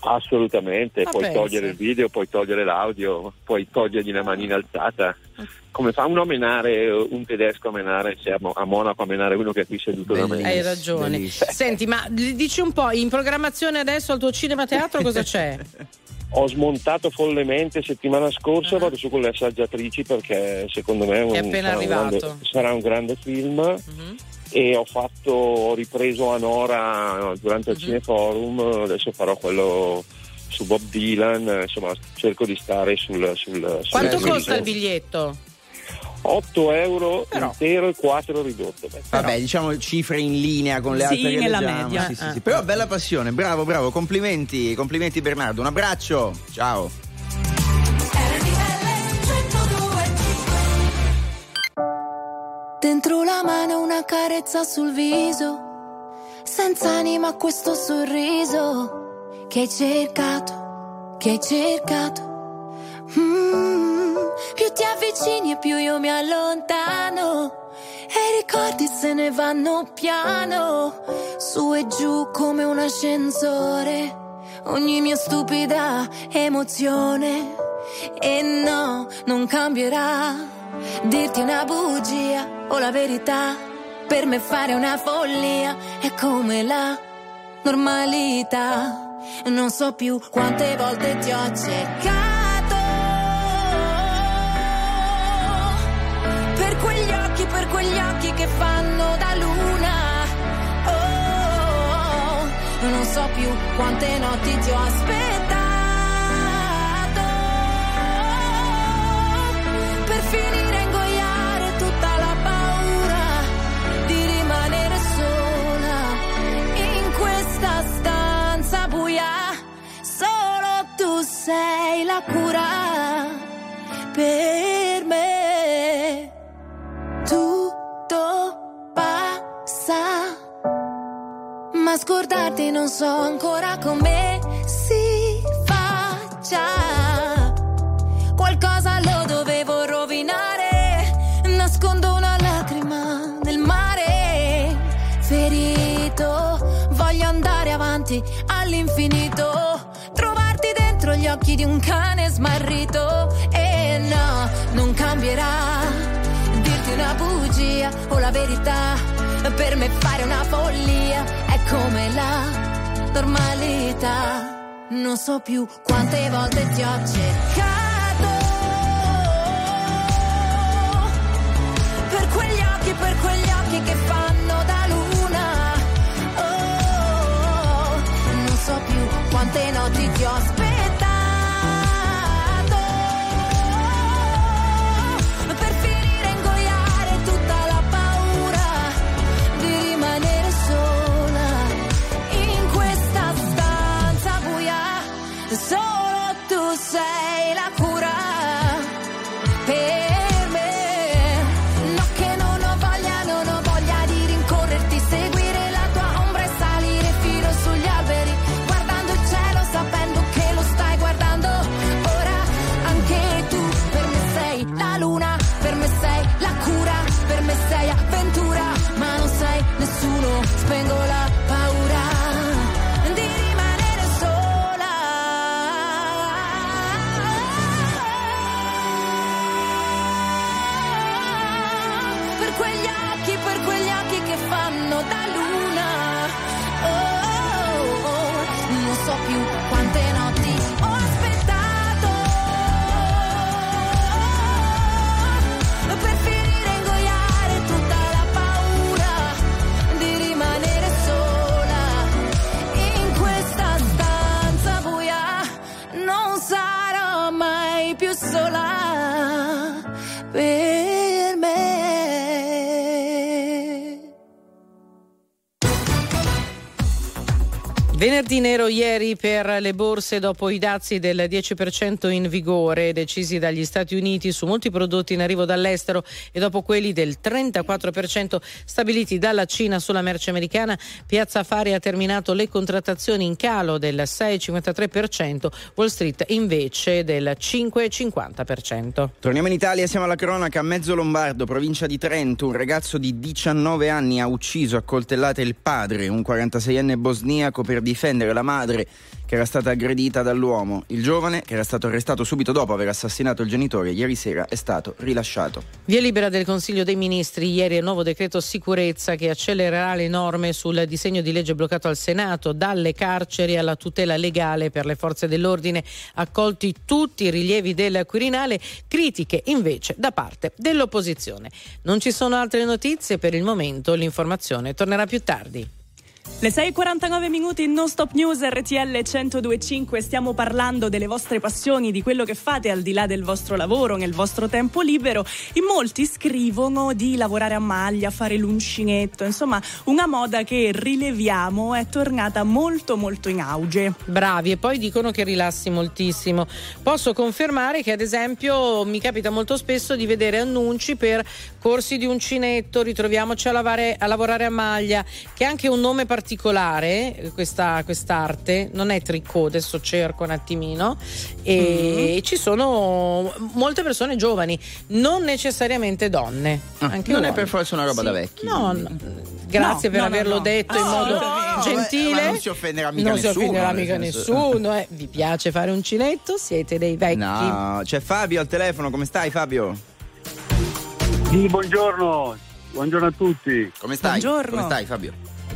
S11: Assolutamente,
S1: Ma
S11: puoi
S1: pensa.
S11: togliere il video, puoi togliere l'audio, puoi togliergli la manina alzata. Come fa uno a menare, un tedesco a menare, cioè a Monaco a menare uno che è qui seduto da me.
S1: Hai ragione.
S2: Bellissimo.
S1: Senti, ma dici un po', in programmazione adesso al tuo cinema teatro cosa c'è?
S11: Ho smontato follemente settimana scorsa,
S1: Ah.
S11: vado su con le assaggiatrici perché secondo me è un,
S1: È appena
S11: sarà, un
S1: arrivato.
S11: grande, sarà un grande film.
S1: Mhm.
S11: E ho fatto, ho ripreso Anora durante il
S1: Mhm.
S11: Cineforum, adesso farò quello su Bob Dylan, insomma cerco di stare sul... sul
S1: Quanto
S11: sul-
S1: costa il biglietto?
S11: otto euro
S1: Però.
S11: intero e quattro ridotto. Beh,
S2: Vabbè, diciamo cifre in linea con le
S3: Sì,
S2: altre che
S3: nella
S2: leggiamo.
S3: media.
S2: Sì, sì,
S1: Eh,
S2: sì.
S1: eh.
S2: Però bella passione, bravo, bravo, complimenti, complimenti Bernardo, un abbraccio, ciao.
S12: Dentro la mano una carezza sul viso, senza anima questo sorriso che hai cercato, che hai cercato. Mm, più ti avvicini e più io mi allontano e i ricordi se ne vanno piano, su e giù come un ascensore, ogni mia stupida emozione. E no, non cambierà dirti una bugia o la verità, per me fare una follia è come la normalità. Non so più quante volte ti ho cercato, per quegli occhi, per quegli occhi che fanno da luna. Oh, non so più quante notti ti ho aspettato, per finire a ingoiare tutta la paura di rimanere sola in questa stanza buia. Solo tu sei la cura per me. Tutto passa, ma scordarti non so ancora come si faccia. Qualcosa lo dovevo rovinare, nascondo una lacrima nel mare. Ferito, voglio andare avanti all'infinito, trovarti dentro gli occhi di un cane smarrito. E no, non cambierà dirti una bugia o la verità, per me fare una follia è come la normalità. Non so più quante volte ti ho cercato, per quegli occhi, per quegli occhi che fanno da luna. Oh, non so più quante notti ti ho aspettato, per finire a ingoiare tutta la paura di rimanere sola in questa stanza buia. Solo tu sei la cura per me. No, che non ho voglia, non ho voglia di rincorrerti, seguire la tua ombra e salire fino sugli alberi, guardando il cielo sapendo che lo stai guardando. Ora anche tu per me sei la luna, per me sei la cura, per me sei avventura, ma non sei nessuno. Spengo la paura di rimanere sola. Per quegli occhi, per quegli occhi che fanno da luna. Oh, oh, oh. Non so più quante notti ho aspettato, per finire a ingoiare tutta la paura di rimanere sola in questa stanza buia. Non sarò mai più sola per me.
S1: Venerdì nero ieri per le borse dopo i dazi del dieci per cento in vigore decisi dagli Stati Uniti su molti prodotti in arrivo dall'estero e dopo quelli del trentaquattro per cento stabiliti dalla Cina sulla merce americana. Piazza Affari ha terminato le contrattazioni in calo del sei virgola cinquantatré per cento, Wall Street invece del cinque virgola cinquanta per cento.
S2: Torniamo in Italia, siamo alla cronaca. Mezzo Lombardo, provincia di Trento, un ragazzo di diciannove anni ha ucciso a coltellate il padre, un quarantaseienne bosniaco, per difendere la madre che era stata aggredita dall'uomo. Il giovane, che era stato arrestato subito dopo aver assassinato il genitore, ieri sera è stato rilasciato.
S1: Via libera del Consiglio dei Ministri ieri il nuovo decreto sicurezza che accelererà le norme sul disegno di legge bloccato al Senato, dalle carceri alla tutela legale per le forze dell'ordine, accolti tutti i rilievi del Quirinale, critiche invece da parte dell'opposizione. Non ci sono altre notizie per il momento, l'informazione tornerà più tardi.
S3: Le sei e quarantanove minuti in Non Stop News R T L centodue e cinque. Stiamo parlando delle vostre passioni, di quello che fate al di là del vostro lavoro, nel vostro tempo libero. In molti scrivono di lavorare a maglia, fare l'uncinetto, insomma una moda che rileviamo è tornata molto molto in auge.
S1: Bravi, e poi dicono che rilassi moltissimo. Posso confermare che ad esempio mi capita molto spesso di vedere annunci per corsi di uncinetto, ritroviamoci a, lavare, a lavorare a maglia, che è anche un nome particolare, questa quest'arte, non è tricot, adesso cerco un attimino, e mm. ci sono molte persone giovani, non necessariamente donne.
S2: Ah,
S1: anche
S2: non
S1: uomini.
S2: è per forza una roba
S1: sì.
S2: da vecchi.
S1: No, no. Grazie
S3: no,
S1: per
S3: no,
S1: averlo
S3: no, no.
S1: detto in
S3: Oh,
S1: modo
S3: no,
S1: gentile.
S2: Ma non si offenderà mica
S1: non
S2: nessuno.
S1: Non si offenderà mica
S2: senso...
S1: nessuno. Eh. Vi piace fare uncinetto? Siete dei vecchi?
S2: No, c'è Fabio al telefono, come stai Fabio?
S13: Sì, buongiorno, buongiorno a tutti.
S2: Come stai?
S3: Buongiorno.
S2: Come stai Fabio?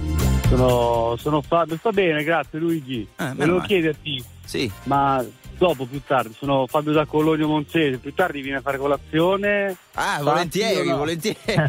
S13: Sono, sono Fabio, sta bene, grazie Luigi.
S2: Eh,
S13: Volevo chiederti,
S2: sì.
S13: ma dopo, più tardi, sono Fabio da Cologno Monzese, più tardi viene a fare colazione?
S2: Ah,
S13: Fatti
S2: volentieri,
S13: no?
S2: volentieri.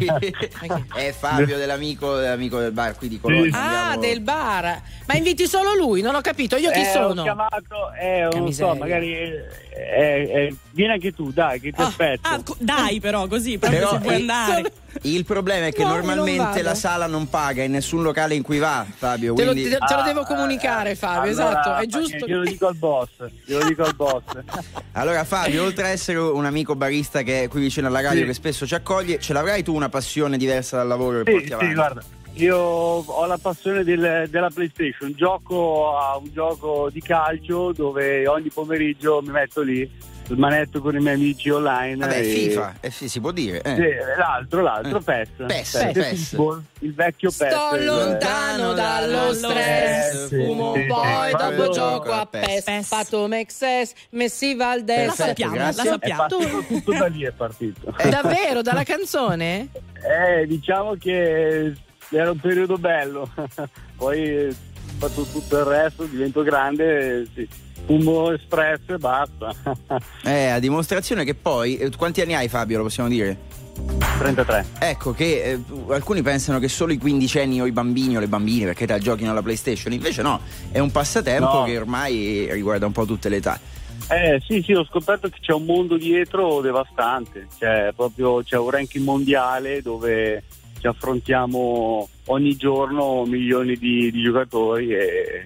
S2: È Fabio dell'amico, dell'amico del bar qui di Cologno.
S13: Sì.
S1: Ah,
S2: Andiamo...
S1: del bar. Ma inviti solo lui? Non ho capito. Io chi
S13: eh,
S1: sono?
S13: Ho chiamato, eh,
S1: Che
S13: non
S1: miseria.
S13: so, magari eh, eh, eh, vieni anche tu, dai, che ti
S3: Ah,
S13: aspetto.
S3: ah, co- dai però così, proprio
S2: Però
S3: si può
S2: il-
S3: andare.
S2: Il problema è che
S1: No,
S2: normalmente
S1: non vado.
S2: la sala non paga in nessun locale in cui va, Fabio.
S1: Te lo,
S2: Quindi...
S1: te, te lo
S13: Ah,
S1: devo comunicare, Fabio,
S13: Allora,
S1: esatto. È
S13: ma
S1: giusto.
S13: Glielo dico al boss, glielo dico al boss.
S2: Allora Fabio, oltre a essere un amico barista che è qui vicino alla radio,
S13: Sì.
S2: che spesso ci accoglie, ce l'avrai tu una passione diversa dal lavoro che
S13: Sì,
S2: porti
S13: sì,
S2: avanti?
S13: guarda, io ho la passione del- della PlayStation, gioco a un gioco di calcio dove ogni pomeriggio mi metto lì, smanetto con i miei amici online.
S2: Vabbè,
S13: e-
S2: FIFA, eh, sì, si può dire. eh.
S13: Sì, l'altro, l'altro,
S2: Eh.
S13: PES.
S2: PES,
S13: PES,
S2: PES.
S13: Football, il vecchio PES.
S1: Sto
S13: il-
S1: lontano dallo stress,
S13: Sì,
S1: fumo
S13: sì,
S1: un po'
S13: sì.
S1: e dopo
S13: Quando-
S1: gioco a PES.
S3: PES.
S1: Fatto Mexes, Messi Valdes.
S3: La sappiamo, la
S2: grazie.
S13: È
S3: sappiamo.
S13: partito tutto da lì, è partito.
S1: Davvero, dalla canzone?
S13: Eh, diciamo che era un periodo bello, poi eh, ho fatto tutto il resto, divento grande, sì. Fumo espresso e basta.
S2: Eh, a dimostrazione che poi, eh, quanti anni hai Fabio, lo possiamo dire?
S13: trentatré.
S2: Ecco che eh, alcuni pensano che solo i quindicenni o i bambini o le bambine, perché te giochino alla PlayStation, invece no, è un passatempo
S13: No.
S2: che ormai riguarda un po' tutte le età.
S13: Eh sì, sì, ho scoperto che c'è un mondo dietro devastante, c'è proprio c'è un ranking mondiale dove ci affrontiamo ogni giorno milioni di, di giocatori e,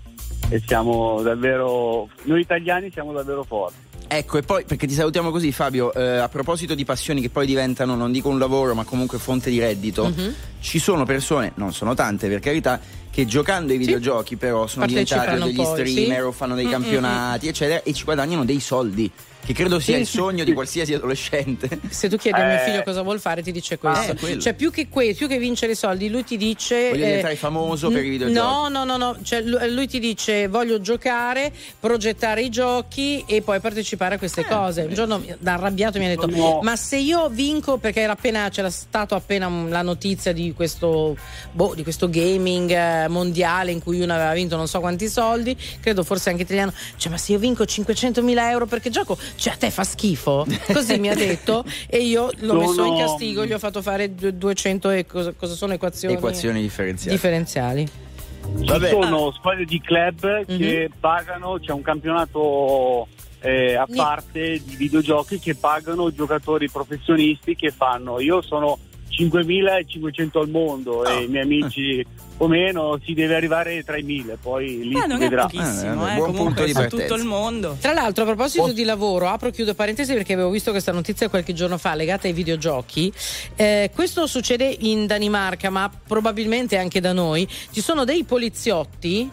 S13: e siamo davvero, noi italiani siamo davvero forti.
S2: Ecco, e poi perché ti salutiamo così Fabio, eh, a proposito di passioni che poi diventano, non dico un lavoro, ma comunque fonte di reddito,
S1: Mhm.
S2: ci sono persone, non sono tante per carità, che giocando ai videogiochi però sono diventate
S1: Partecipano
S2: degli
S1: poi,
S2: streamer
S1: sì.
S2: o fanno dei
S1: Mm,
S2: campionati eccetera, e ci guadagnano dei soldi, che credo sia
S1: Sì.
S2: il sogno di qualsiasi adolescente.
S1: Se tu chiedi a mio
S13: Eh.
S1: figlio cosa vuol fare, ti dice questo.
S2: Ah, quello.
S1: Cioè, più che, que- più che vincere i soldi, lui ti dice.
S2: Voglio diventare famoso per i videogiochi.
S1: No, no, no, no. Cioè, lui, lui ti dice: voglio giocare, progettare i giochi e poi partecipare a queste
S2: Eh,
S1: cose. Un giorno, da arrabbiato, mi ha detto:
S13: No.
S1: ma se io vinco, perché era appena, c'era stato appena mm, la notizia di questo, boh, di questo gaming eh, mondiale in cui uno aveva vinto non so quanti soldi, credo forse anche italiano. Cioè, ma se io vinco cinquecentomila euro perché gioco, cioè a te fa schifo. Così mi ha detto, e io l'ho messo in
S13: Sono-
S1: castigo, gli ho fatto fare du- duecento e cosa, cosa sono equazioni,
S2: Equazioni differenziali.
S1: differenziali.
S2: Vabbè.
S13: Ci sono squadre di club
S1: Mhm.
S13: che pagano, c'è un campionato eh, a
S1: Ni-
S13: parte di videogiochi che pagano giocatori professionisti che fanno, io sono cinquemilacinquecento al mondo
S2: Oh.
S13: e i miei amici o meno, si deve arrivare tra i mille, poi lì
S3: Ma
S13: si
S3: non è
S13: vedrà.
S3: pochissimo,
S2: Eh,
S3: eh,
S2: buon punto
S3: comunque
S2: di
S3: su
S2: partenza.
S3: tutto il mondo.
S1: Tra l'altro, a proposito
S13: Oh.
S1: di lavoro, apro e chiudo parentesi perché avevo visto questa notizia qualche giorno fa legata ai videogiochi. Eh, questo succede in Danimarca, ma probabilmente anche da noi. Ci sono dei poliziotti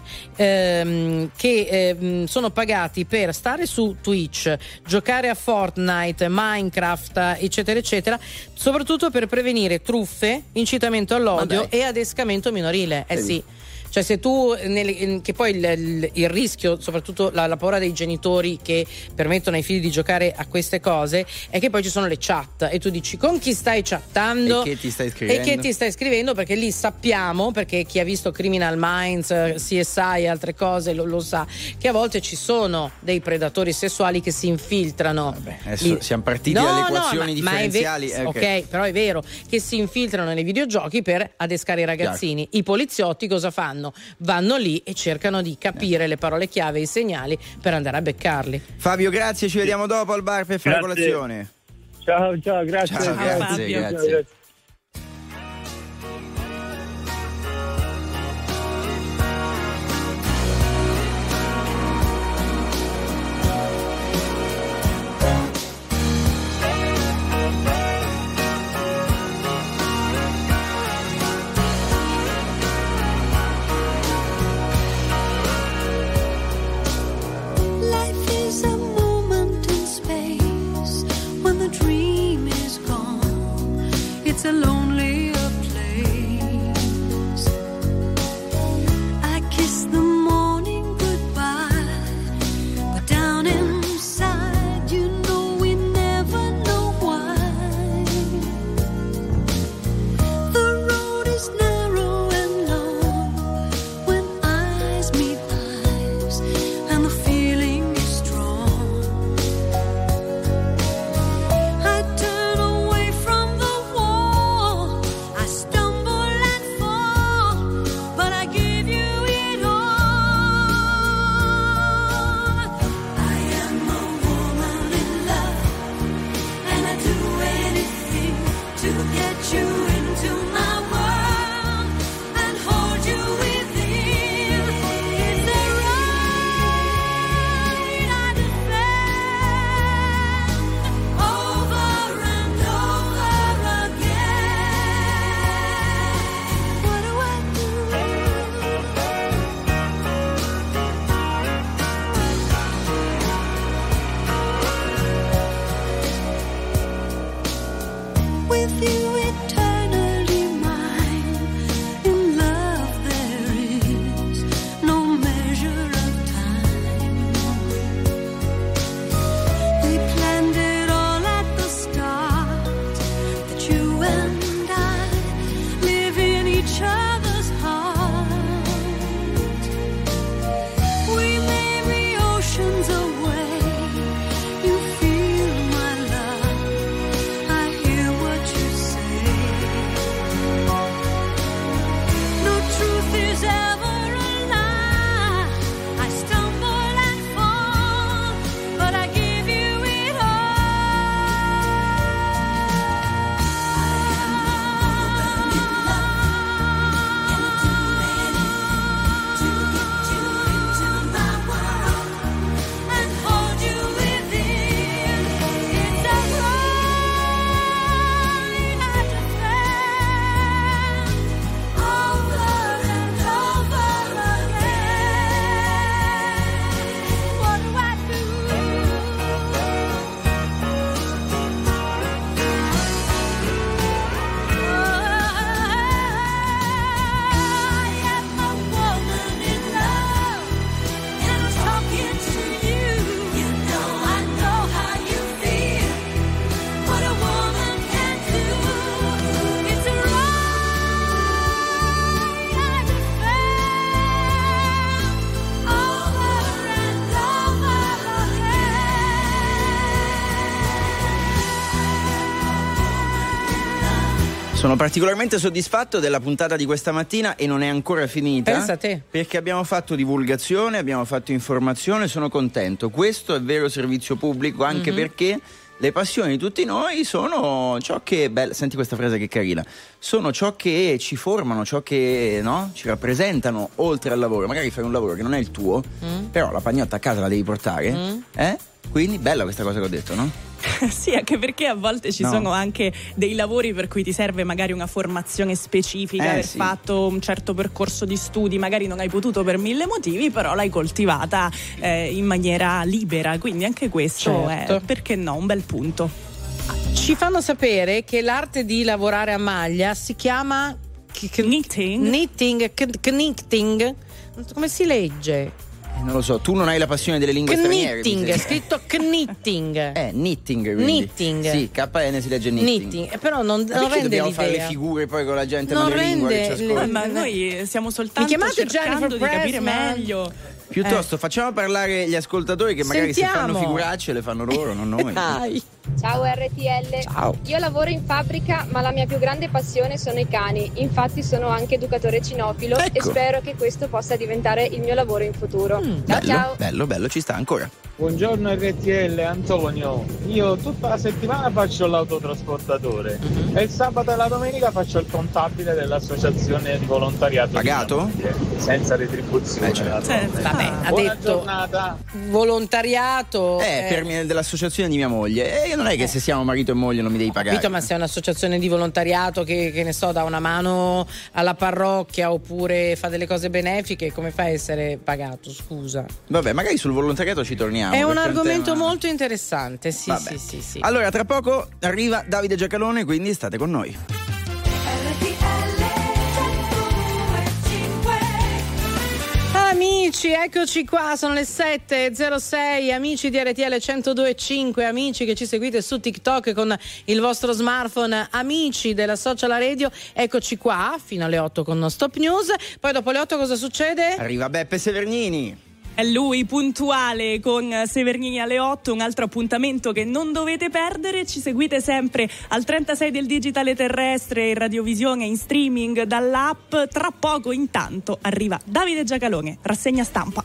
S1: ehm, che ehm, sono pagati per stare su Twitch, giocare a Fortnite, Minecraft, eccetera, eccetera, soprattutto per prevenire truffe, incitamento all'odio
S2: Ma dai.
S1: e adescamento minorile. Eh
S2: Vedi.
S1: sì. Cioè se tu nelle, che poi il, il, il rischio, soprattutto la, la paura dei genitori che permettono ai figli di giocare a queste cose, è che poi ci sono le chat e tu dici con chi stai chattando
S2: e che ti stai scrivendo,
S1: e che ti stai scrivendo perché lì sappiamo, perché chi ha visto Criminal Minds, C S I e altre cose lo, lo sa, che a volte ci sono dei predatori sessuali che si infiltrano.
S2: Vabbè, adesso
S1: lì.
S2: siamo partiti
S1: no,
S2: dalle
S1: no,
S2: equazioni
S1: ma,
S2: differenziali.
S1: Ma ve-
S2: eh,
S1: okay. ok, però è vero che si infiltrano nei videogiochi per adescare i ragazzini.
S2: Chiaro.
S1: I poliziotti cosa fanno? Vanno lì e cercano di capire eh. le parole chiave e i segnali per andare a beccarli.
S2: Fabio, grazie, ci vediamo dopo al bar per fare colazione.
S13: Ciao, ciao, grazie.
S2: Ciao,
S13: ciao,
S2: grazie,
S13: Fabio.
S2: grazie.
S13: Ciao, grazie.
S14: It's a lonelier place. I kiss the morning goodbye, but down inside, you know we never know why. The road is narrow and long when eyes meet eyes, and the feeling is strong. I turn away from the I stumble and fall, but I give you it all. I am a woman in love, and I do anything to get you into my world and hold you within. It's the right I defend over and over again. What do I do? With you eternally mine. In love there is no measure of time. We planned it all at the start, that you and I live in each other's heart. We may be oceans away. You feel my love, I hear what you say. No truth is ever a lie. I stumble and fall, but I give you it and hold you within. It's the right I defend over and over again. What do I do? I am a woman in love, and I'm talking to you. You know I know how you feel. What a woman can do. It's right I defend over and over
S2: Sono particolarmente soddisfatto della puntata di questa mattina e non è ancora finita.
S1: Pensa a te.
S2: Perché abbiamo fatto divulgazione, abbiamo fatto informazione, sono contento. Questo è vero servizio pubblico, anche
S1: Mhm.
S2: perché le passioni di tutti noi sono ciò che, bella, senti questa frase che carina, sono ciò che ci formano, ciò che, no, ci rappresentano oltre al lavoro. Magari fai un lavoro che non è il tuo,
S1: Mm.
S2: però la pagnotta a casa la devi portare,
S1: Mm.
S2: eh? Quindi bella questa cosa che ho detto, no?
S3: Sì, anche perché a volte ci
S2: No.
S3: sono anche dei lavori per cui ti serve magari una formazione specifica,
S2: Eh,
S3: aver
S2: sì.
S3: fatto un certo percorso di studi, magari non hai potuto per mille motivi, però l'hai coltivata eh, in maniera libera, quindi anche questo
S1: Certo.
S3: è, perché no, un bel punto.
S1: Ci fanno sapere che l'arte di lavorare a maglia si chiama
S3: knitting,
S1: knitting, k- knitting, come si legge?
S2: Eh, non lo so, tu non hai la passione delle lingue straniere.
S1: Knitting, è scritto knitting.
S2: Eh, knitting, quindi.
S1: Knitting.
S2: Sì, K N si legge knitting.
S1: Knitting, eh, però non,
S2: Ma
S1: non
S2: perché
S1: rende
S2: dobbiamo
S1: l'idea.
S2: fare le figure poi con la gente
S1: Non
S2: madrelingua che ci
S1: rende
S2: ascolta?
S3: Ma noi stiamo soltanto
S1: Mi chiamate
S3: cercando
S1: Jennifer
S3: di capire
S1: Pressman?
S3: meglio.
S2: Piuttosto facciamo parlare gli ascoltatori che magari
S1: Sentiamo.
S2: se fanno figuracce le fanno loro, non noi.
S1: Dai.
S15: Ciao R T L.
S2: Ciao.
S15: Io lavoro in fabbrica, ma la mia più grande passione sono i cani. Infatti sono anche educatore cinofilo
S2: Ecco.
S15: e spero che questo possa diventare il mio lavoro in futuro. Ciao
S2: Bello,
S15: ciao.
S2: bello, bello, ci sta ancora.
S16: Buongiorno R T L, Antonio. Io tutta la settimana faccio l'autotrasportatore
S2: Mhm.
S16: e il sabato e la domenica faccio il contabile dell'associazione di volontariato.
S2: Pagato?
S16: di mia moglie, senza retribuzione.
S2: Eh, certo.
S16: naturalmente.
S1: Vabbè, ha
S16: Buona
S1: detto
S16: giornata.
S1: volontariato.
S2: Eh, per me dell'associazione di mia moglie. E io non è che se siamo marito e moglie non mi devi pagare.
S1: Capito, ma se è un'associazione di volontariato che, che ne so, dà una mano alla parrocchia oppure fa delle cose benefiche, come fa a essere pagato? Scusa.
S2: Vabbè, magari sul volontariato ci torniamo.
S1: È un
S2: perché
S1: argomento
S2: tema-
S1: molto interessante, sì,
S2: Vabbè.
S1: sì, sì, sì.
S2: Allora, tra poco arriva Davide Giacalone, quindi state con noi.
S1: Amici, eccoci qua, sono le sette e zero sei, amici di R T L centodue e cinque, amici che ci seguite su TikTok con il vostro smartphone, amici della Social Radio, eccoci qua fino alle otto con Non Stop News. Poi dopo le otto cosa succede?
S2: Arriva Beppe Severnini.
S3: È lui, puntuale, con Severnini alle otto, un altro appuntamento che non dovete perdere. Ci seguite sempre al trentasei del digitale terrestre, in radiovisione, in streaming, dall'app. Tra poco, intanto, arriva Davide Giacalone, rassegna stampa.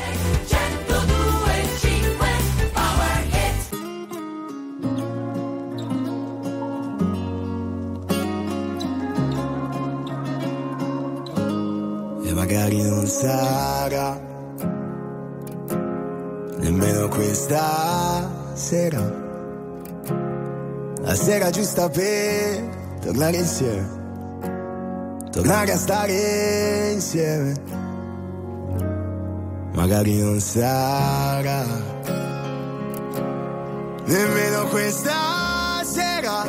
S17: E magari non sarà nemmeno questa sera, la sera giusta per tornare insieme, tornare a stare insieme. Magari non sarà nemmeno questa sera,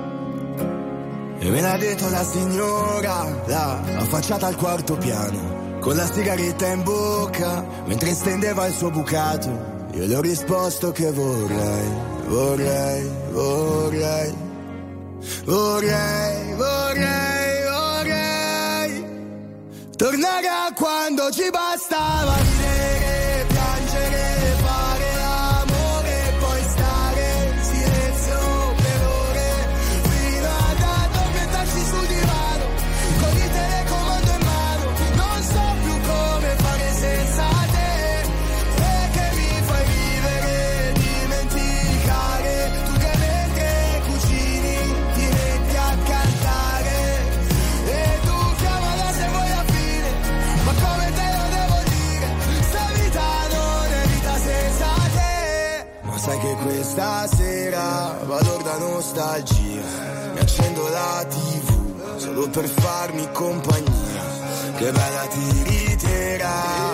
S17: e me l'ha detto la signora, là, affacciata al quarto piano, con la sigaretta in bocca, mentre stendeva il suo bucato. Io le ho risposto che vorrei, vorrei, vorrei, vorrei, vorrei, vorrei tornare a quando ci bastava ridere, piangere, fare l'amore e poi stare in silenzio per ore, fino ad addormentarci sul divano, con il telecomando in mano. Non so più come fare senza te, perché mi fai vivere, dimenticare, tu che mentre cucini ti metti a cantare, e tu chiamala se vuoi a fine, ma come te lo devo dire, sta vita non è vita senza te. Ma sai che questa sera vado da nostalgia, mi accendo la tivù solo per farmi compagnia, che bella tiritera,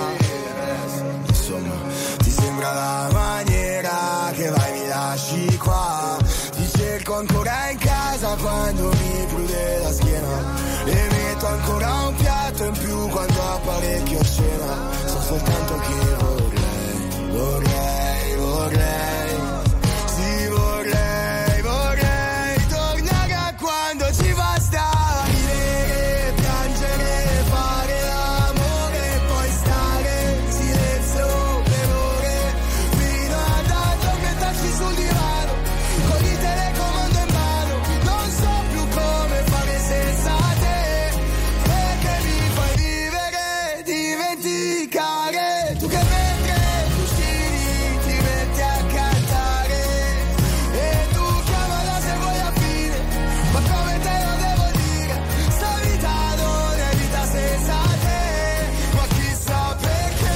S17: insomma ti sembra la maniera che vai mi lasci qua, ti cerco ancora in casa quando mi prude la schiena, e metto ancora un piatto in più quando apparecchio cena. So soltanto che vorrei, vorrei, vorrei, sì vorrei, vorrei tornare a quando ci bastava ridere, piangere, fare l'amore e poi stare in silenzio per ore, fino ad addormentarci sul divano, con il telecomando in mano. Non so più come fare senza te, perché mi fai vivere, dimenticare, tu che mentre cucini ti metti a cantare, e tu chiamala se vuoi a fine, ma come te lo devo dire, sta vita non è vita senza te, ma chissà perché,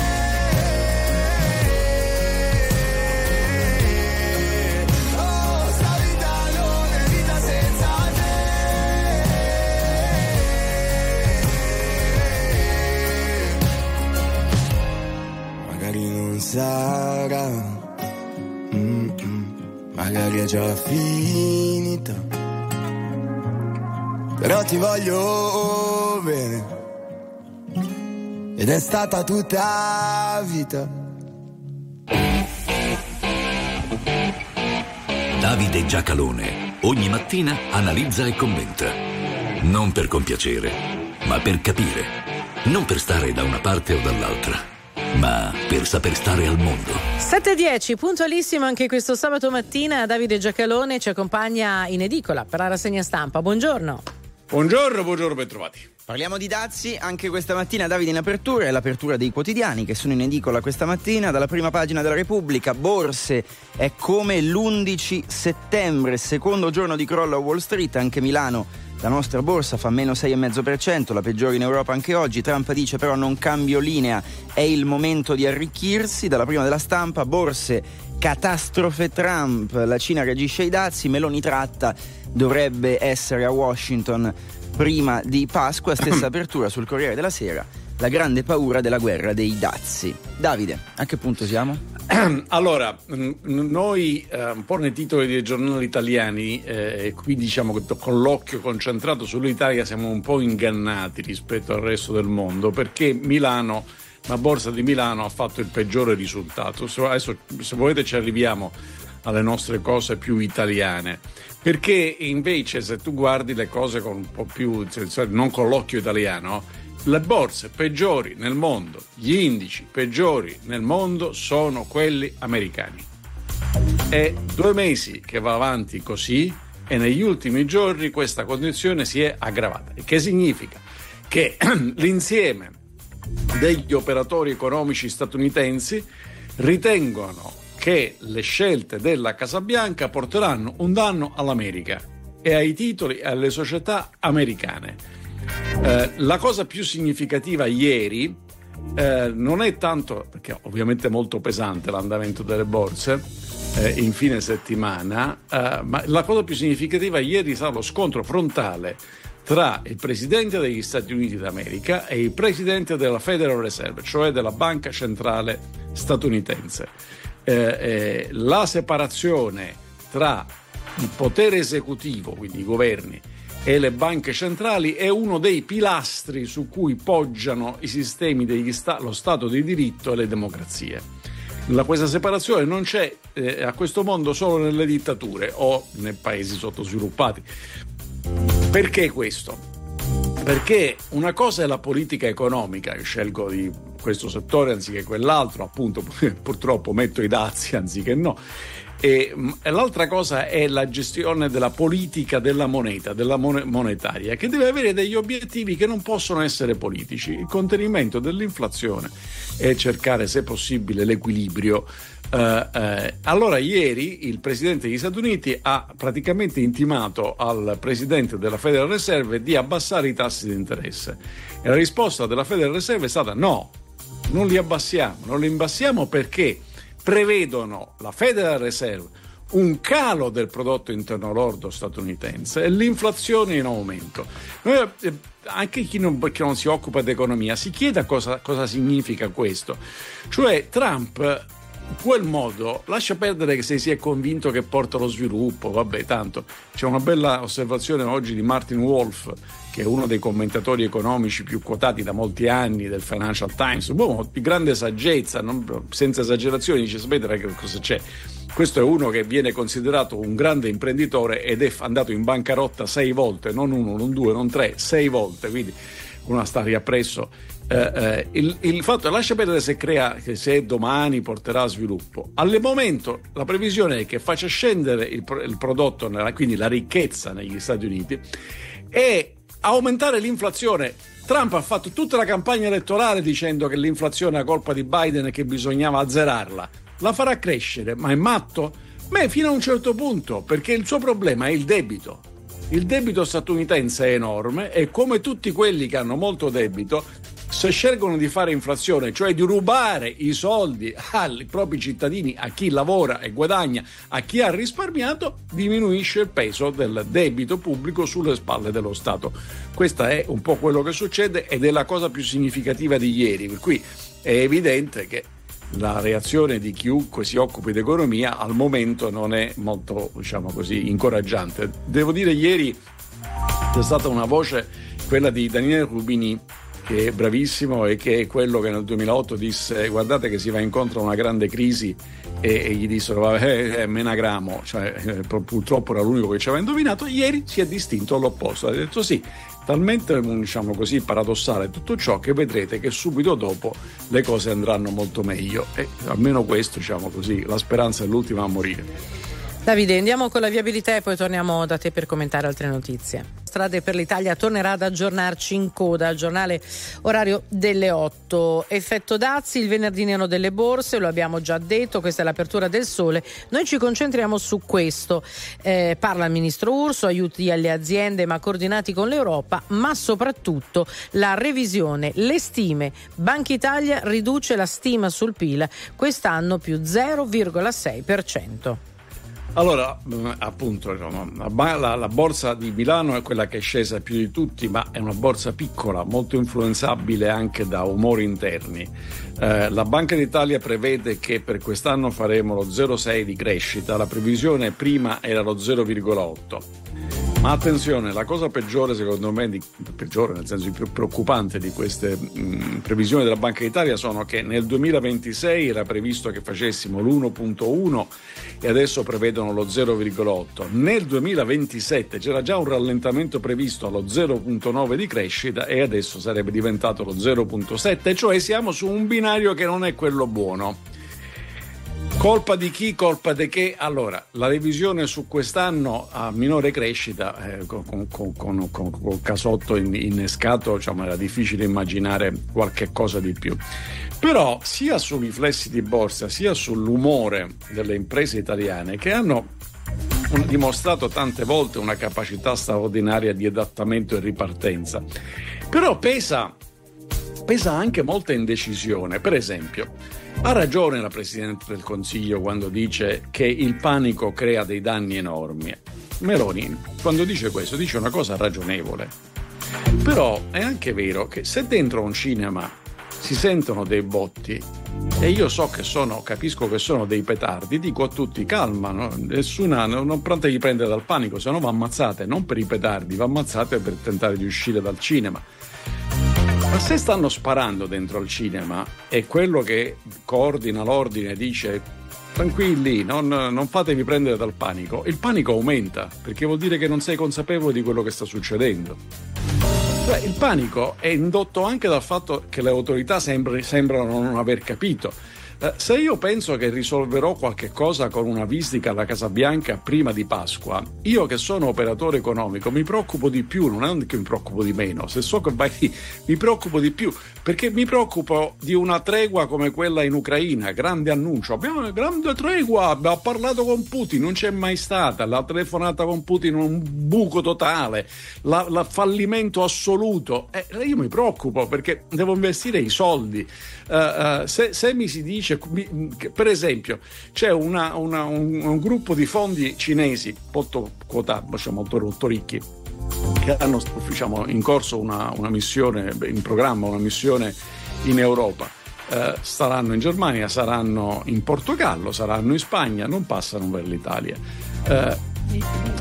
S17: oh sta vita non è vita senza te. Magari non sarà, mm-mm, magari è già finita, però ti voglio bene. Ed è stata tutta vita.
S18: Davide Giacalone ogni mattina analizza e commenta. Non per compiacere, ma per capire. Non per stare da una parte o dall'altra, ma per saper stare al mondo.
S1: sette e dieci, puntualissimo anche questo sabato mattina. Davide Giacalone ci accompagna in edicola per la rassegna stampa. Buongiorno.
S19: Buongiorno, buongiorno, ben trovati.
S2: Parliamo di dazi anche questa mattina. Davide, in apertura è l'apertura dei quotidiani che sono in edicola questa mattina. Dalla prima pagina della Repubblica: borse è come l'undici settembre, secondo giorno di crollo a Wall Street. Anche Milano, la nostra borsa, fa meno sei virgola cinque per cento, la peggiore in Europa anche oggi. Trump dice però non cambio linea, è il momento di arricchirsi. Dalla prima della Stampa: borse, catastrofe Trump, la Cina reagisce ai dazi, Meloni tratta, dovrebbe essere a Washington prima di Pasqua. Stessa apertura sul Corriere della Sera: la grande paura della guerra dei dazi. Davide, a che punto siamo?
S19: Allora, noi eh, un po' nei titoli dei giornali italiani, eh, qui diciamo che con l'occhio concentrato sull'Italia siamo un po' ingannati rispetto al resto del mondo, perché Milano, la borsa di Milano ha fatto il peggiore risultato. Adesso, se volete, ci arriviamo alle nostre cose più italiane, perché invece se tu guardi le cose con un po' più, non con l'occhio italiano, le borse peggiori nel mondo, gli indici peggiori nel mondo sono quelli americani. È due mesi che va avanti così e negli ultimi giorni questa condizione si è aggravata. E che significa? Che l'insieme degli operatori economici statunitensi ritengono che le scelte della Casa Bianca porteranno un danno all'America e ai titoli e alle società americane. Eh, la cosa più significativa ieri eh, non è tanto, perché ovviamente è molto pesante l'andamento delle borse eh, in fine settimana, eh, ma la cosa più significativa ieri è stato lo scontro frontale tra il presidente degli Stati Uniti d'America e il presidente della Federal Reserve, cioè della banca centrale statunitense. Eh, eh, la separazione tra il potere esecutivo, quindi i governi, e le banche centrali è uno dei pilastri su cui poggiano i sistemi degli sta- lo Stato di diritto e le democrazie. La, questa separazione non c'è eh, a questo mondo solo nelle dittature o nei paesi sottosviluppati. Perché questo? Perché una cosa è la politica economica, che scelgo di questo settore anziché quell'altro, appunto purtroppo metto i dazi anziché no. E, e l'altra cosa è la gestione della politica della moneta, della mon- monetaria, che deve avere degli obiettivi che non possono essere politici: il contenimento dell'inflazione e cercare, se possibile, l'equilibrio. Eh, eh, allora ieri il presidente degli Stati Uniti ha praticamente intimato al presidente della Federal Reserve di abbassare i tassi di interesse, e la risposta della Federal Reserve è stata no, non li abbassiamo, non li abbassiamo perché prevedono, la Federal Reserve, un calo del prodotto interno lordo statunitense e l'inflazione in aumento. Noi, eh, anche chi non, chi non si occupa di economia si chiede cosa, cosa significa questo. Cioè Trump in quel modo lascia perdere che se si è convinto che porta lo sviluppo, vabbè, tanto. C'è una bella osservazione oggi di Martin Wolf, che è uno dei commentatori economici più quotati da molti anni del Financial Times, un uomo di grande saggezza, non, senza esagerazioni, dice: sapete che cosa c'è? Questo è uno che viene considerato un grande imprenditore ed è andato in bancarotta sei volte, non uno, non due, non tre, sei volte, quindi una staria appresso. Eh, eh, il, il fatto è, lascia perdere se crea, che se domani porterà a sviluppo. Al momento la previsione è che faccia scendere il, il prodotto, quindi la ricchezza negli Stati Uniti, e aumentare l'inflazione. Trump ha fatto tutta la campagna elettorale dicendo che l'inflazione è colpa di Biden e che bisognava azzerarla. La farà crescere, ma è matto? Beh, fino a un certo punto, perché il suo problema è il debito. Il debito statunitense è enorme e, come tutti quelli che hanno molto debito, se scelgono di fare inflazione, cioè di rubare i soldi ai propri cittadini, a chi lavora e guadagna, a chi ha risparmiato, diminuisce il peso del debito pubblico sulle spalle dello Stato. Questo è un po' quello che succede ed è la cosa più significativa di ieri, per cui è evidente che la reazione di chiunque si occupi di economia al momento non è molto, diciamo così, incoraggiante. Devo dire, ieri c'è stata una voce, quella di Daniele Rubini, che è bravissimo e che è quello che nel duemilaotto disse guardate che si va incontro a una grande crisi, e, e gli dissero eh, eh, menagramo, cioè eh, purtroppo era l'unico che ci aveva indovinato. Ieri si è distinto all'opposto, ha detto sì, talmente diciamo così paradossale tutto ciò che vedrete che subito dopo le cose andranno molto meglio, e almeno questo, diciamo così, la speranza è l'ultima a morire.
S1: Davide, andiamo con la viabilità e poi torniamo da te per commentare altre notizie. Strade per l'Italia tornerà ad aggiornarci in coda al giornale orario delle otto. Effetto dazi, il venerdì nero delle borse, lo abbiamo già detto, questa è l'apertura del Sole. Noi ci concentriamo su questo. Eh, parla il ministro Urso, aiuti alle aziende ma coordinati con l'Europa, ma soprattutto la revisione, le stime. Banca Italia riduce la stima sul P I L quest'anno più zero virgola sei per cento.
S19: Allora, appunto, la, la borsa di Milano è quella che è scesa più di tutti, ma è una borsa piccola, molto influenzabile anche da umori interni. Eh, la Banca d'Italia prevede che per quest'anno faremo lo zero virgola sei di crescita, la previsione prima era lo zero virgola otto. Ma attenzione, la cosa peggiore secondo me, di, peggiore nel senso più preoccupante di queste mh, previsioni della Banca d'Italia sono che nel duemilaventisei era previsto che facessimo l'uno virgola uno e adesso prevedono lo zero virgola otto. Nel duemilaventisette c'era già un rallentamento previsto allo zero virgola nove di crescita e adesso sarebbe diventato lo zero virgola sette, cioè siamo su un binario che non è quello buono. Colpa di chi? Colpa di che? Allora, la revisione su quest'anno a minore crescita, eh, con, con, con, con, con col casotto innescato, diciamo, era difficile immaginare qualche cosa di più. Però sia sui riflessi di borsa, sia sull'umore delle imprese italiane, che hanno dimostrato tante volte una capacità straordinaria di adattamento e ripartenza, però pesa, pesa anche molta indecisione. Per esempio, ha ragione la Presidente del Consiglio quando dice che il panico crea dei danni enormi. Meloni, quando dice questo, dice una cosa ragionevole. Però è anche vero che se dentro un cinema si sentono dei botti, e io so che sono, capisco che sono dei petardi, dico a tutti calma, no? Nessuna, non pronte prendere dal panico, se no va ammazzate, non per i petardi, va ammazzate per tentare di uscire dal cinema. Ma se stanno sparando dentro al cinema e quello che coordina l'ordine dice tranquilli, non, non fatevi prendere dal panico, il panico aumenta, perché vuol dire che non sei consapevole di quello che sta succedendo. Cioè, il panico è indotto anche dal fatto che le autorità sembra, sembrano non aver capito. Eh, se io penso che risolverò qualche cosa con una visita alla Casa Bianca prima di Pasqua, io che sono operatore economico mi preoccupo di più, non è che mi preoccupo di meno. Se so che vai, mi preoccupo di più, perché mi preoccupo di una tregua come quella in Ucraina, grande annuncio, abbiamo una grande tregua, ha parlato con Putin, non c'è mai stata, la telefonata con Putin un buco totale, la, la fallimento assoluto. Eh, io mi preoccupo perché devo investire i soldi. Uh, uh, se, se mi si dice, per esempio, c'è una, una, un, un gruppo di fondi cinesi molto quotati, diciamo, molto, molto ricchi, che hanno, diciamo, in corso una, una missione, in programma una missione in Europa. Uh, saranno in Germania, saranno in Portogallo, saranno in Spagna, non passano per l'Italia. Uh,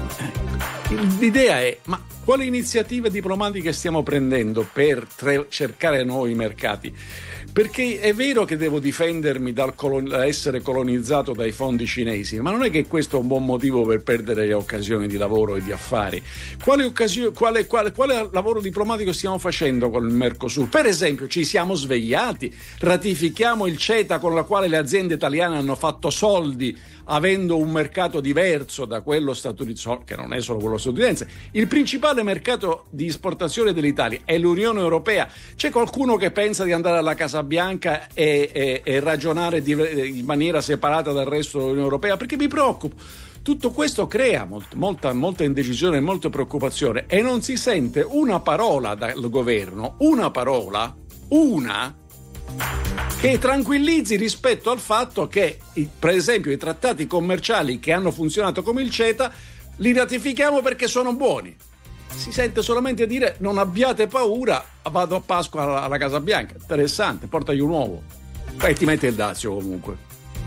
S19: l'idea è: ma quali iniziative diplomatiche stiamo prendendo per tre, cercare nuovi mercati? Perché è vero che devo difendermi dal colon- essere colonizzato dai fondi cinesi, ma non è che questo è un buon motivo per perdere le occasioni di lavoro e di affari. Quale, occasio- quale, quale, quale lavoro diplomatico stiamo facendo con il Mercosur? Per esempio, ci siamo svegliati, ratifichiamo il CETA con la quale le aziende italiane hanno fatto soldi, avendo un mercato diverso da quello statunitense, che non è solo quello statunitense. Il principale mercato di esportazione dell'Italia è l'Unione Europea. C'è qualcuno che pensa di andare alla Casa Bianca e, e, e ragionare di, in maniera separata dal resto dell'Unione Europea? Perché mi preoccupo. Tutto questo crea molta, molta, molta indecisione e molta preoccupazione, e non si sente una parola dal governo, una parola, una che tranquillizzi rispetto al fatto che, per esempio, i trattati commerciali che hanno funzionato come il CETA li ratifichiamo perché sono buoni. Si sente solamente dire: non abbiate paura, vado a Pasqua alla, alla Casa Bianca. Interessante, portagli un uovo e ti mette il dazio comunque.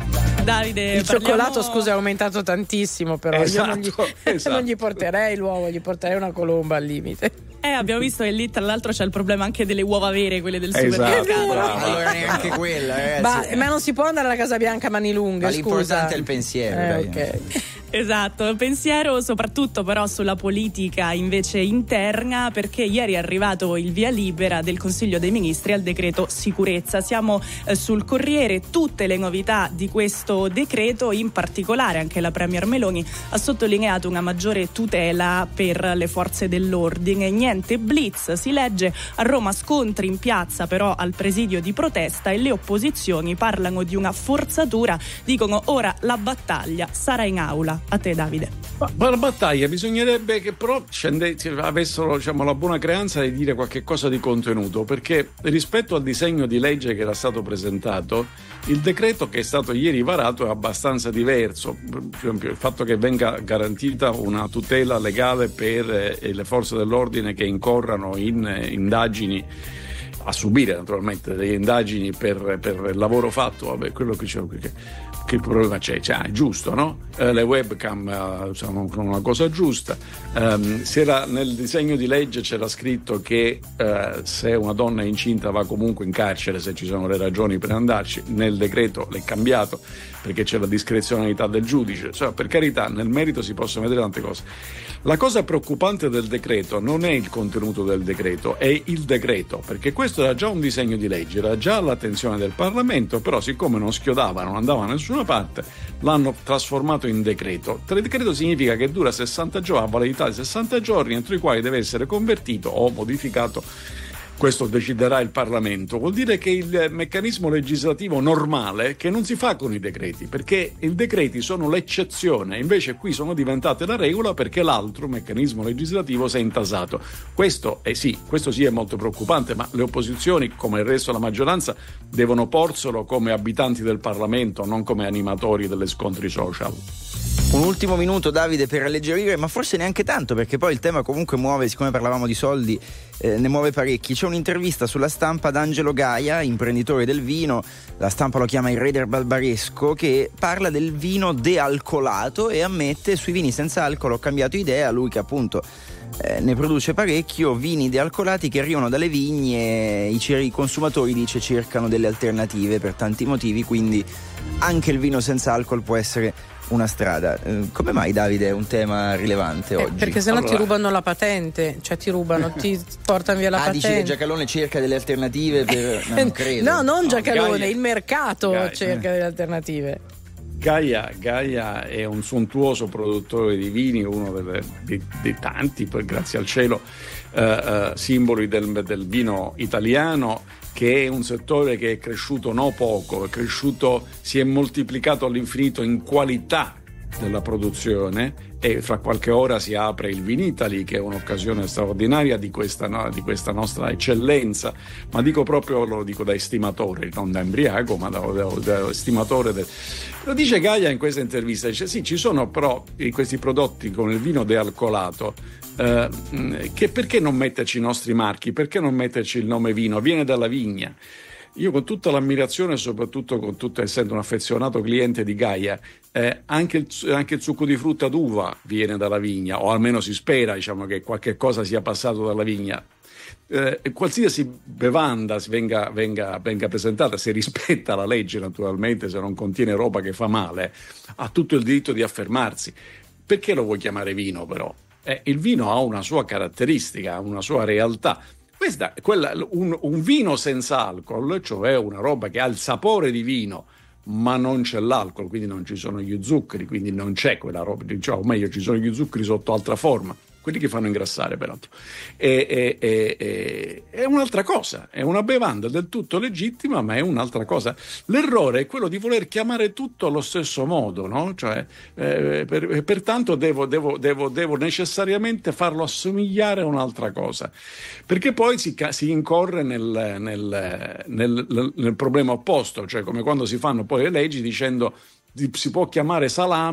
S3: Davide,
S1: il
S3: parliamo...
S1: cioccolato, scusa, è aumentato tantissimo, però
S19: Esatto,
S1: io non gli,
S19: esatto.
S1: non gli porterei l'uovo, gli porterei una colomba al limite.
S3: Eh, abbiamo visto che lì tra l'altro c'è il problema anche delle uova vere, quelle del
S19: Esatto,
S3: supermercato.
S19: brava.
S2: Allora neanche quella, ragazzi.
S1: Ma, ma non si può andare alla Casa Bianca a mani lunghe,
S2: Ma
S1: scusa.
S2: l'importante è il pensiero,
S1: Eh,
S2: dai.
S1: ok.
S3: Esatto, pensiero soprattutto però sulla politica invece interna, perché ieri è arrivato il via libera del Consiglio dei Ministri al decreto sicurezza. Siamo eh, sul Corriere, tutte le novità di questo decreto, in particolare anche la Premier Meloni ha sottolineato una maggiore tutela per le forze dell'ordine. Niente blitz, si legge, a Roma scontri in piazza però al presidio di protesta, e le opposizioni parlano di una forzatura, dicono ora la battaglia sarà in aula. A te, Davide.
S19: Ma, ma la battaglia bisognerebbe che però scende, avessero, diciamo, la buona creanza di dire qualche cosa di contenuto, perché rispetto al disegno di legge che era stato presentato, il decreto che è stato ieri varato è abbastanza diverso. Per esempio, il fatto che venga garantita una tutela legale per eh, le forze dell'ordine che incorrano in eh, indagini, a subire naturalmente delle indagini per, per il lavoro fatto, vabbè, quello che c'è, che, che problema c'è? Cioè, è giusto, no? Eh, le webcam eh, sono una cosa giusta. Um, se era, nel disegno di legge c'era scritto che eh, se una donna è incinta va comunque in carcere se ci sono le ragioni per andarci. Nel decreto l'è cambiato perché c'è la discrezionalità del giudice. Cioè, per carità, nel merito si possono vedere tante cose. La cosa preoccupante del decreto non è il contenuto del decreto, è il decreto, perché questo era già un disegno di legge, era già all'attenzione del Parlamento, però siccome non schiodava, non andava da nessuna parte, l'hanno trasformato in decreto. Il decreto significa che dura sessanta giorni, ha validità di sessanta giorni, entro i quali deve essere convertito o modificato. Questo deciderà il Parlamento. Vuol dire che il meccanismo legislativo normale, che non si fa con i decreti, perché i decreti sono l'eccezione, invece qui sono diventate la regola perché l'altro meccanismo legislativo si è intasato. Questo è sì, questo sì è molto preoccupante, ma le opposizioni, come il resto della maggioranza, devono porselo come abitanti del Parlamento, non come animatori delle scontri social.
S2: Un ultimo minuto, Davide, per alleggerire, ma forse neanche tanto, perché poi il tema comunque muove, siccome parlavamo di soldi, eh, ne muove parecchi. C'è un'intervista sulla Stampa ad Angelo Gaia, imprenditore del vino, la Stampa lo chiama il re del barbaresco, che parla del vino dealcolato e ammette: sui vini senza alcol ho cambiato idea. Lui che appunto eh, ne produce parecchio, vini dealcolati che arrivano dalle vigne, i, i consumatori, dice, cercano delle alternative per tanti motivi, quindi anche il vino senza alcol può essere una strada. Eh, come mai, Davide, è un tema rilevante
S1: Eh,
S2: oggi?
S1: perché sennò
S2: Allora-
S1: ti rubano la patente, cioè ti rubano, ti portano via la
S2: ah,
S1: patente.
S2: dici che Giacalone cerca delle alternative per... no, non credo.
S1: No, non Giacalone,
S19: Gaia-
S1: il mercato
S19: Gaia-
S1: cerca delle alternative.
S19: Gaia, Gaia è un sontuoso produttore di vini, uno delle, dei, dei tanti, poi grazie al cielo, eh, eh, simboli del, del vino italiano, che è un settore che è cresciuto no poco, è cresciuto, si è moltiplicato all'infinito in qualità della produzione, e fra qualche ora si apre il Vinitaly, che è un'occasione straordinaria di questa, no, di questa nostra eccellenza, ma dico proprio, lo dico da estimatore, non da embriaco, ma da, da, da estimatore del... Lo dice Gaia in questa intervista, dice sì, ci sono però questi prodotti con il vino dealcolato, eh, che perché non metterci i nostri marchi, perché non metterci il nome vino, viene dalla vigna. Io, con tutta l'ammirazione, soprattutto con tutto, essendo un affezionato cliente di Gaia, eh, anche, il, anche il succo di frutta d'uva viene dalla vigna, o almeno si spera, diciamo, che qualche cosa sia passato dalla vigna. Eh, qualsiasi bevanda venga, venga, venga presentata, se rispetta la legge naturalmente, se non contiene roba che fa male, ha tutto il diritto di affermarsi. Perché lo vuoi chiamare vino, però? Eh, il vino ha una sua caratteristica, ha una sua realtà. Questa, quella, un, un vino senza alcol, cioè una roba che ha il sapore di vino ma non c'è l'alcol, quindi non ci sono gli zuccheri, quindi non c'è quella roba, cioè, o meglio, ci sono gli zuccheri sotto altra forma, quelli che fanno ingrassare peraltro. E, e, e, e, è un'altra cosa, è una bevanda del tutto legittima, ma è un'altra cosa. L'errore è quello di voler chiamare tutto allo stesso modo, no? Cioè, eh, per, pertanto devo, devo, devo, devo necessariamente farlo assomigliare a un'altra cosa, perché poi si, si incorre nel, nel, nel, nel problema opposto, cioè come quando si fanno poi le leggi dicendo si può chiamare salame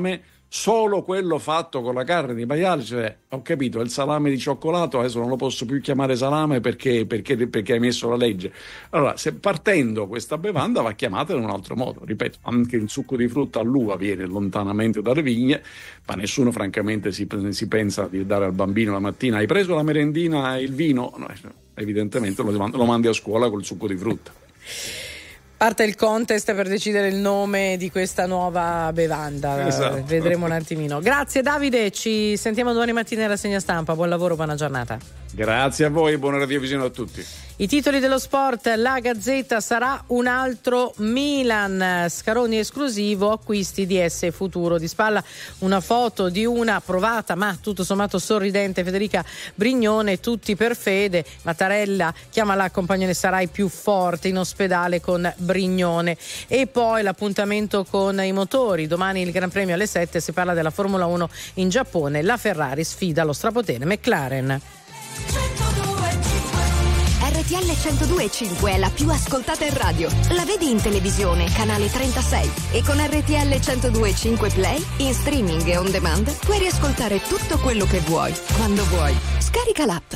S19: solo quello fatto con la carne di maiale, cioè, ho capito, il salame di cioccolato adesso non lo posso più chiamare salame perché, perché, perché hai messo la legge. Allora, se partendo questa bevanda va chiamata in un altro modo, ripeto, anche il succo di frutta all'uva viene lontanamente dalle vigne, ma nessuno francamente si, si pensa di dare al bambino la mattina: hai preso la merendina e il vino? No, evidentemente lo, lo mandi a scuola col succo di frutta.
S1: Parte il contest per decidere il nome di questa nuova bevanda.
S19: Esatto.
S1: Vedremo un attimino. Grazie Davide, ci sentiamo domani mattina alla Segna Stampa. Buon lavoro, buona giornata.
S19: Grazie a voi e buona radiovisione a tutti.
S1: I titoli dello sport: la Gazzetta, sarà un altro Milan, Scaroni esclusivo, acquisti di S Futuro. Di spalla una foto di una provata ma tutto sommato sorridente Federica Brignone, tutti per fede. Mattarella chiama la compagnossa Rai più forte in ospedale con Brignone. E poi l'appuntamento con i motori, domani il Gran Premio alle sette, si parla della Formula uno in Giappone, la Ferrari sfida lo strapotere McLaren.
S6: R T L centodue e cinque è la più ascoltata in radio. La vedi in televisione, canale trentasei, e con R T L centodue e cinque Play in streaming e on demand puoi riascoltare tutto quello che vuoi, quando vuoi. Scarica l'app.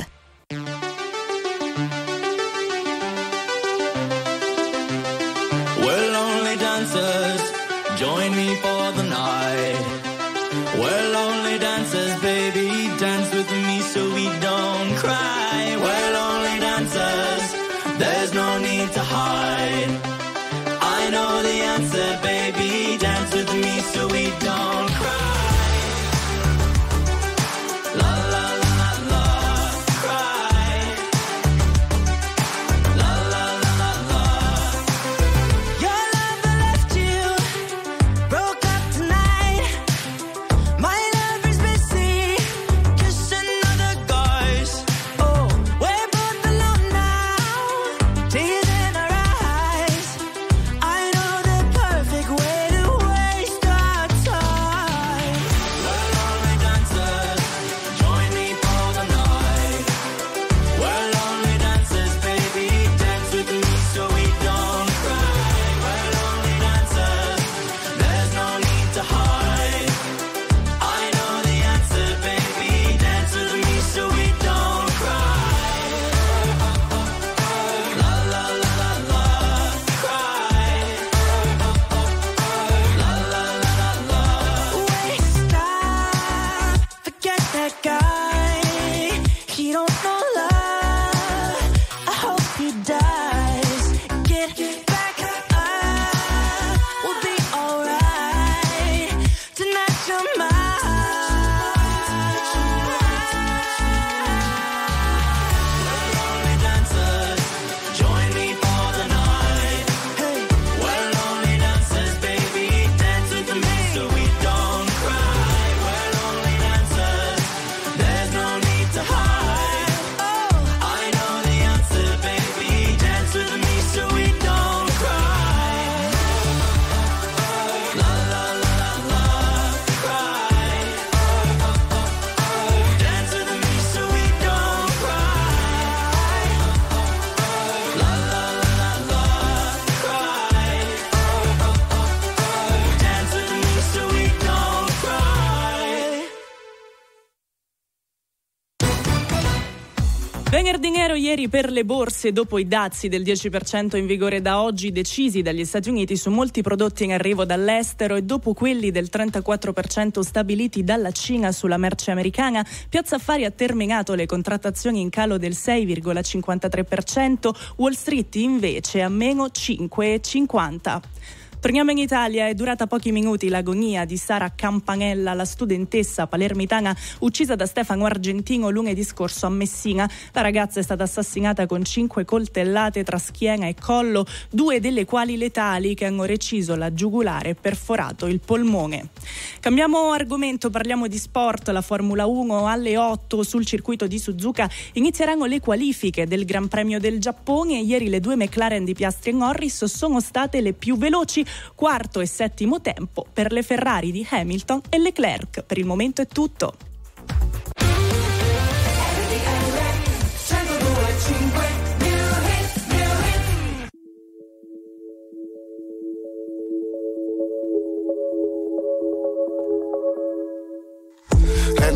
S7: Well, only dancers, join me for the night. Well, only dancers, baby, dance with me so we don't cry. Well, only dancers, there's no need to hide. I know the answer, baby, dance with me so we don't cry. La la la la, cry. La la la la. Your lover left you, broke up tonight. My lover's busy kissing other guys. Oh, we're both alone now, tears in our eyes. I know the perfect way to waste our time. Well, only dancers, join me for the night. Well, only dancers, baby, dance with me so we don't cry. Well, only dancers, there's no need to hide. I know the answer, baby, dance with me so we don't cry. La la la la la, cry. La la la la la. Waste time, forget that guy. He don't know love. I hope he dies. Get back up, we'll be alright. Tonight you're mine. Well, only dancers, join me for the night. Hey, well, only dancers, baby, dance with me so we don't cry. Well, only dancers, there's no need to hide. Oh, I know the answer, baby, dance with me so we don't cry. La la la la la, cry. Dance with me so we don't cry. La la la la la, cry. Dance with me so we don't cry.
S3: Venerdì nero ieri per le borse, dopo i dazi del dieci per cento in vigore da oggi decisi dagli Stati Uniti su molti prodotti in arrivo dall'estero e dopo quelli del trentaquattro per cento stabiliti dalla Cina sulla merce americana, Piazza Affari ha terminato le contrattazioni in calo del sei virgola cinquantatré per cento, Wall Street invece a meno cinque virgola cinquanta. Torniamo in Italia. È durata pochi minuti l'agonia di Sara Campanella, la studentessa palermitana uccisa da Stefano Argentino lunedì scorso a Messina. La ragazza è stata assassinata con cinque coltellate tra schiena e collo, due delle quali letali, che hanno reciso la giugulare e perforato il polmone. Cambiamo argomento, parliamo di sport. La Formula uno alle otto sul circuito di Suzuka inizieranno le qualifiche del Gran Premio del Giappone e ieri le due McLaren di Piastri e Norris sono state le più veloci. Quarto e settimo tempo per le Ferrari di Hamilton e Leclerc. Per il momento è tutto.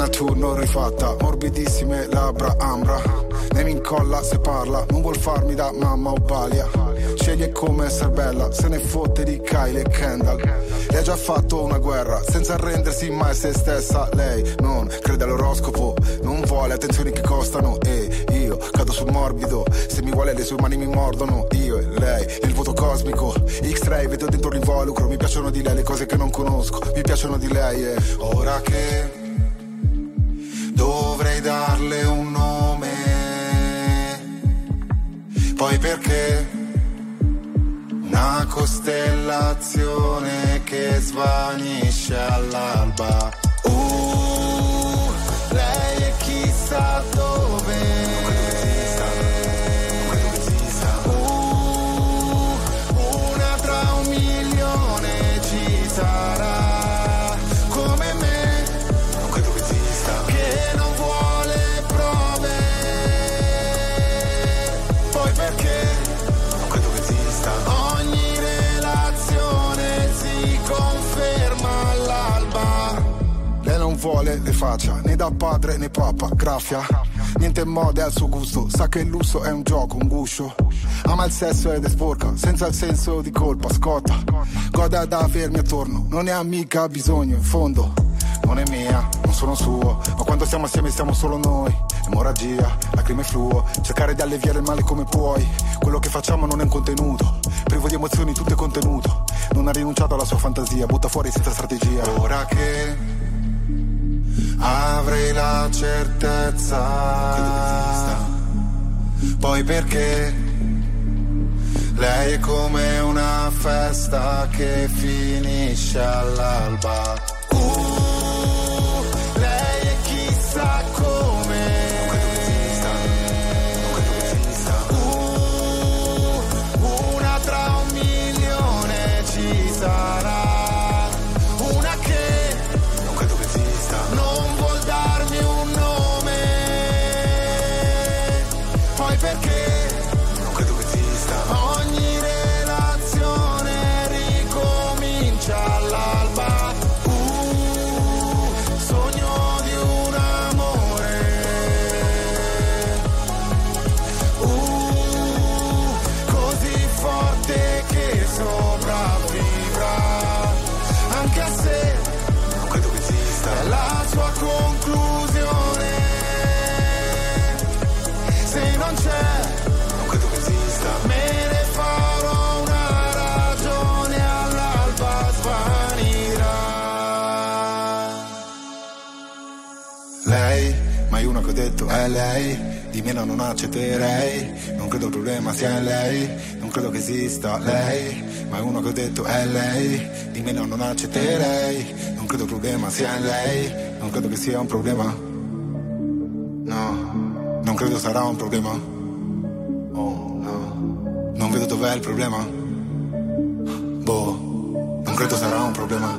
S17: Anna Turno rifatta, morbidissime labbra ambra. Ne mi incolla se parla, non vuol farmi da mamma o balia. Sceglie come essere bella, se ne fotte di Kylie e Kendall. Lei ha già fatto una guerra, senza arrendersi mai se stessa. Lei non crede all'oroscopo, non vuole attenzioni che costano. E io cado sul morbido, se mi vuole le sue mani mi mordono. Io e lei, nel vuoto cosmico, X-ray vedo dentro l'involucro. Mi piacciono di lei le cose che non conosco, mi piacciono di lei. E ora che dovrei darle un nome, poi perché una costellazione che svanisce all'alba. Uh, lei è chissà dove. Uh, una tra un milione ci sarà come me, non credo che esista, che non vuole prove. Poi perché non credo che esista. Ogni relazione si conferma all'alba. Lei non vuole le faccia, né da padre né papà, graffia. Niente moda è al suo gusto, sa che il lusso è un gioco, un guscio. Ama il sesso ed è sporca, senza il senso di colpa, scotta. Goda da avermi attorno, non ne ha mica bisogno, in fondo. Non è mia, non sono suo, ma quando siamo assieme siamo solo noi. Emorragia, lacrime e fluo, cercare di alleviare il male come puoi. Quello che facciamo non è un contenuto, privo di emozioni tutto è contenuto. Non ha rinunciato alla sua fantasia, butta fuori senza strategia. Ora che avrei la certezza, poi perché lei è come una festa che finisce all'alba. Uh, lei è chissà come. Uh, una tra un milione ci sarà. Una che non credo che esista, non vuol darmi un nome, poi perché non credo che esista. Ogni relazione ricomincia all'alba. Uh, sogno di un amore. Uh, così forte che sopravvivrà anche a sé. Non credo che esista. È la sua conclusione. Se non c'è, non credo che esista. Me ne farò una ragione, all'alba svanirà. Lei, mai una che ho detto è lei. Di meno non accetterei, non credo il problema sia in lei. Non credo che esista lei, mai uno che ho detto è lei. Di meno non accetterei, non credo il problema sia in lei. Non credo che sia un problema. No, non credo sarà un problema. Oh no, non vedo dov'è il problema. Boh, non credo sarà un problema.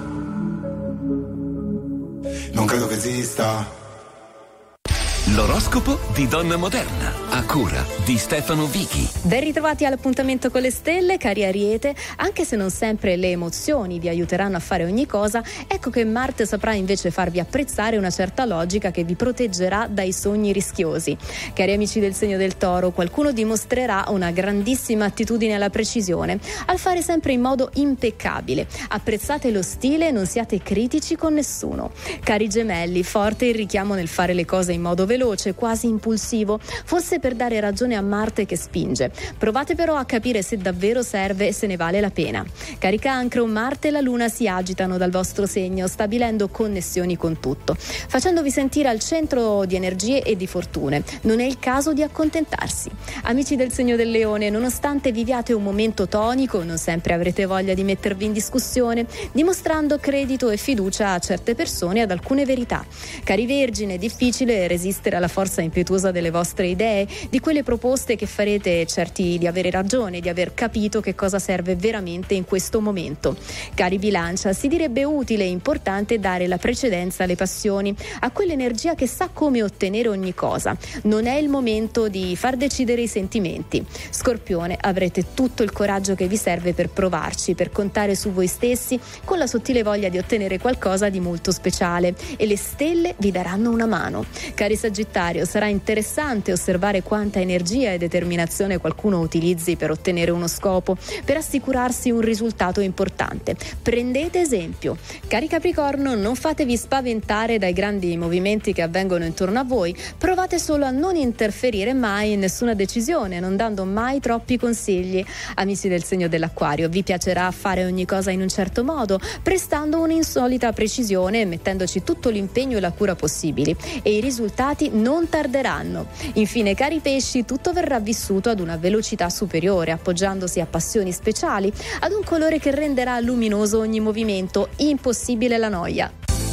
S17: Non credo che esista.
S20: L'oroscopo di Donna Moderna, a cura di Stefano Vichi.
S21: Ben ritrovati all'appuntamento con le stelle, cari Ariete. Anche se non sempre le emozioni vi aiuteranno a fare ogni cosa, ecco che Marte saprà invece farvi apprezzare una certa logica che vi proteggerà dai sogni rischiosi. Cari amici del segno del Toro, qualcuno dimostrerà una grandissima attitudine alla precisione, al fare sempre in modo impeccabile. Apprezzate lo stile e non siate critici con nessuno. Cari Gemelli, forte il richiamo nel fare le cose in modo veloce, quasi impulsivo, forse per dare ragione a Marte che spinge. Provate però a capire se davvero serve e se ne vale la pena. Cari Cancro, Marte e la Luna si agitano dal vostro segno, stabilendo connessioni con tutto, facendovi sentire al centro di energie e di fortune. Non è il caso di accontentarsi. Amici del segno del Leone, nonostante viviate un momento tonico, non sempre avrete voglia di mettervi in discussione, dimostrando credito e fiducia a certe persone e ad alcune verità. Cari Vergine, è difficile resistere alla forza impetuosa delle vostre idee di quelle proposte che farete certi di avere ragione, di aver capito che cosa serve veramente in questo momento. Cari Bilancia, si direbbe utile e importante dare la precedenza alle passioni, a quell'energia che sa come ottenere ogni cosa. Non è il momento di far decidere i sentimenti. Scorpione, avrete tutto il coraggio che vi serve per provarci, per contare su voi stessi con la sottile voglia di ottenere qualcosa di molto speciale, e le stelle vi daranno una mano. Cari Sagittario, sarà interessante osservare quanta energia e determinazione qualcuno utilizzi per ottenere uno scopo, per assicurarsi un risultato importante. Prendete esempio. Cari Capricorno, non fatevi spaventare dai grandi movimenti che avvengono intorno a voi, provate solo a non interferire mai in nessuna decisione, non dando mai troppi consigli. Amici del segno dell'Acquario, vi piacerà fare ogni cosa in un certo modo, prestando un'insolita precisione e mettendoci tutto l'impegno e la cura possibili, e i risultati non tarderanno. Infine, cari Pesci, tutto verrà vissuto ad una velocità superiore, appoggiandosi a passioni speciali, ad un colore che renderà luminoso ogni movimento, impossibile la noia.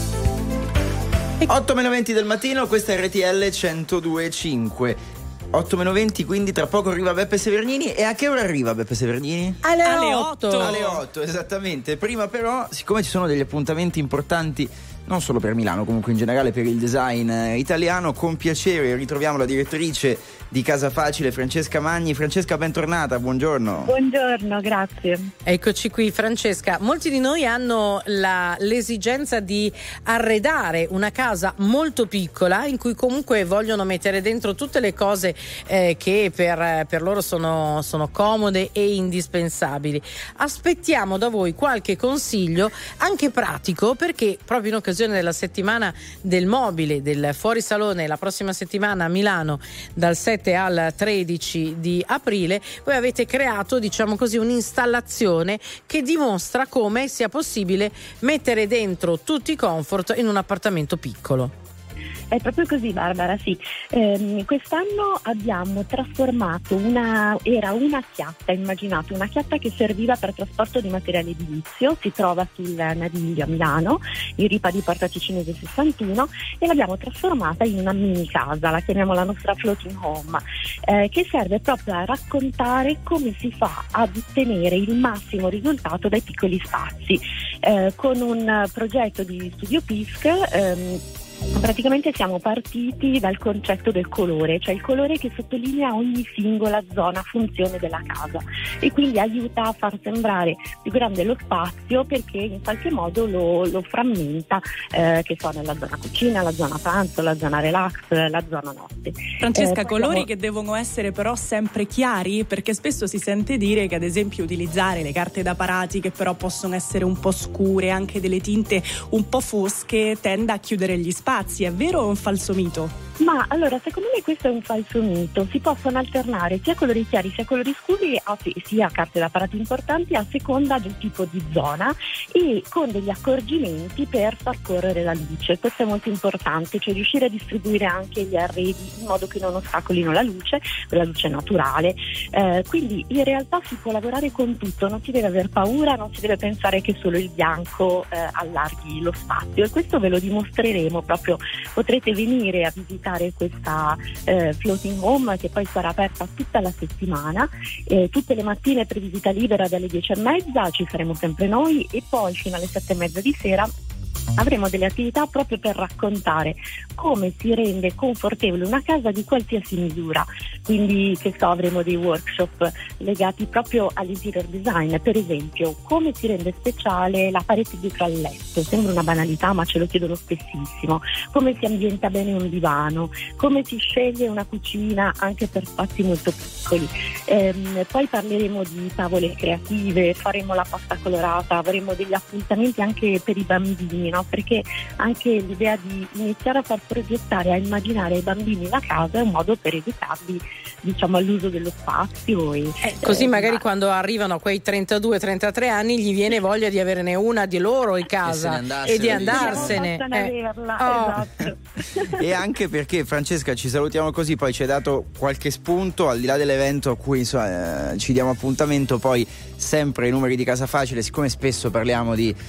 S2: otto meno venti del mattino, questa è R T L centodue e cinque. otto meno venti, quindi tra poco arriva Beppe Severnini. E a che ora arriva Beppe Severnini?
S1: Alle,
S3: Alle
S1: otto.
S3: otto.
S2: Alle otto, esattamente. Prima però, siccome ci sono degli appuntamenti importanti non solo per Milano, comunque in generale per il design eh, italiano, con piacere ritroviamo la direttrice di Casa Facile, Francesca Magni. Francesca, bentornata, buongiorno.
S4: Buongiorno, grazie.
S1: Eccoci qui, Francesca. Molti di noi hanno la, l'esigenza di arredare una casa molto piccola in cui comunque vogliono mettere dentro tutte le cose eh, che per, per loro sono, sono comode e indispensabili. Aspettiamo da voi qualche consiglio anche pratico, perché proprio in occasione della settimana del mobile, del fuorisalone, la prossima settimana a Milano dal sette al tredici di aprile, voi avete creato, diciamo così, un'installazione che dimostra come sia possibile mettere dentro tutti i comfort in un appartamento piccolo.
S4: È proprio così, Barbara, sì. Eh, quest'anno abbiamo trasformato una, era una chiatta, immaginate, una chiatta che serviva per trasporto di materiale edilizio, si trova sul Naviglio a Milano, in ripa di Porta Ticinese sessantuno, e l'abbiamo trasformata in una mini casa, la chiamiamo la nostra floating home, eh, che serve proprio a raccontare come si fa ad ottenere il massimo risultato dai piccoli spazi. Eh, con un progetto di Studio P I S C, ehm, praticamente siamo partiti dal concetto del colore, cioè il colore che sottolinea ogni singola zona, funzione della casa, e quindi aiuta a far sembrare più grande lo spazio, perché in qualche modo lo, lo frammenta, eh, che so, nella zona cucina, la zona pranzo, la zona relax, la zona notte.
S3: Francesca,
S4: Eh,
S3: colori
S4: possiamo-
S3: che devono essere però sempre chiari, perché spesso si sente dire che ad esempio utilizzare le carte da parati, che però possono essere un po' scure, anche delle tinte un po' fosche, tende a chiudere gli spazi. È vero o è un falso mito?
S4: Ma allora, secondo me questo è un falso mito. Si possono alternare sia colori chiari sia colori scuri, a- sia carte da parati importanti, a seconda del tipo di zona, e con degli accorgimenti per far correre la luce. Questo è molto importante, cioè riuscire a distribuire anche gli arredi in modo che non ostacolino la luce, la luce naturale. Eh, quindi in realtà si può lavorare con tutto, non si deve aver paura, non si deve pensare che solo il bianco eh, allarghi lo spazio, e questo ve lo dimostreremo proprio. Potrete venire a visitare questa eh, floating home, che poi sarà aperta tutta la settimana, eh, tutte le mattine per visita libera dalle dieci e mezza ci saremo sempre noi, e poi fino alle sette e mezza di sera avremo delle attività proprio per raccontare come si rende confortevole una casa di qualsiasi misura. Quindi, che so, avremo dei workshop legati proprio all'interior design, per esempio come si rende speciale la parete dietro al letto. Sembra una banalità, ma ce lo chiedono spessissimo. Come si ambienta bene un divano, come si sceglie una cucina anche per spazi molto piccoli. Ehm, poi parleremo di tavole creative, faremo la pasta colorata, avremo degli appuntamenti anche per i bambini, no? Perché anche l'idea di iniziare a far progettare, a immaginare ai bambini la casa è un modo per educarli, diciamo, all'uso dello spazio. E,
S1: Eh, così
S4: eh,
S1: magari
S4: ma-
S1: quando arrivano a quei trentadue trentatré anni gli viene voglia di averne una di loro in casa
S2: andassero
S1: e di
S2: via.
S1: andarsene.
S4: possono
S1: Eh.
S4: averla,
S1: Oh.
S4: esatto.
S2: E anche perché, Francesca, ci salutiamo così, poi ci hai dato qualche spunto al di là dell'evento a cui insomma, eh, ci diamo appuntamento, poi sempre i numeri di Casa Facile, siccome spesso parliamo di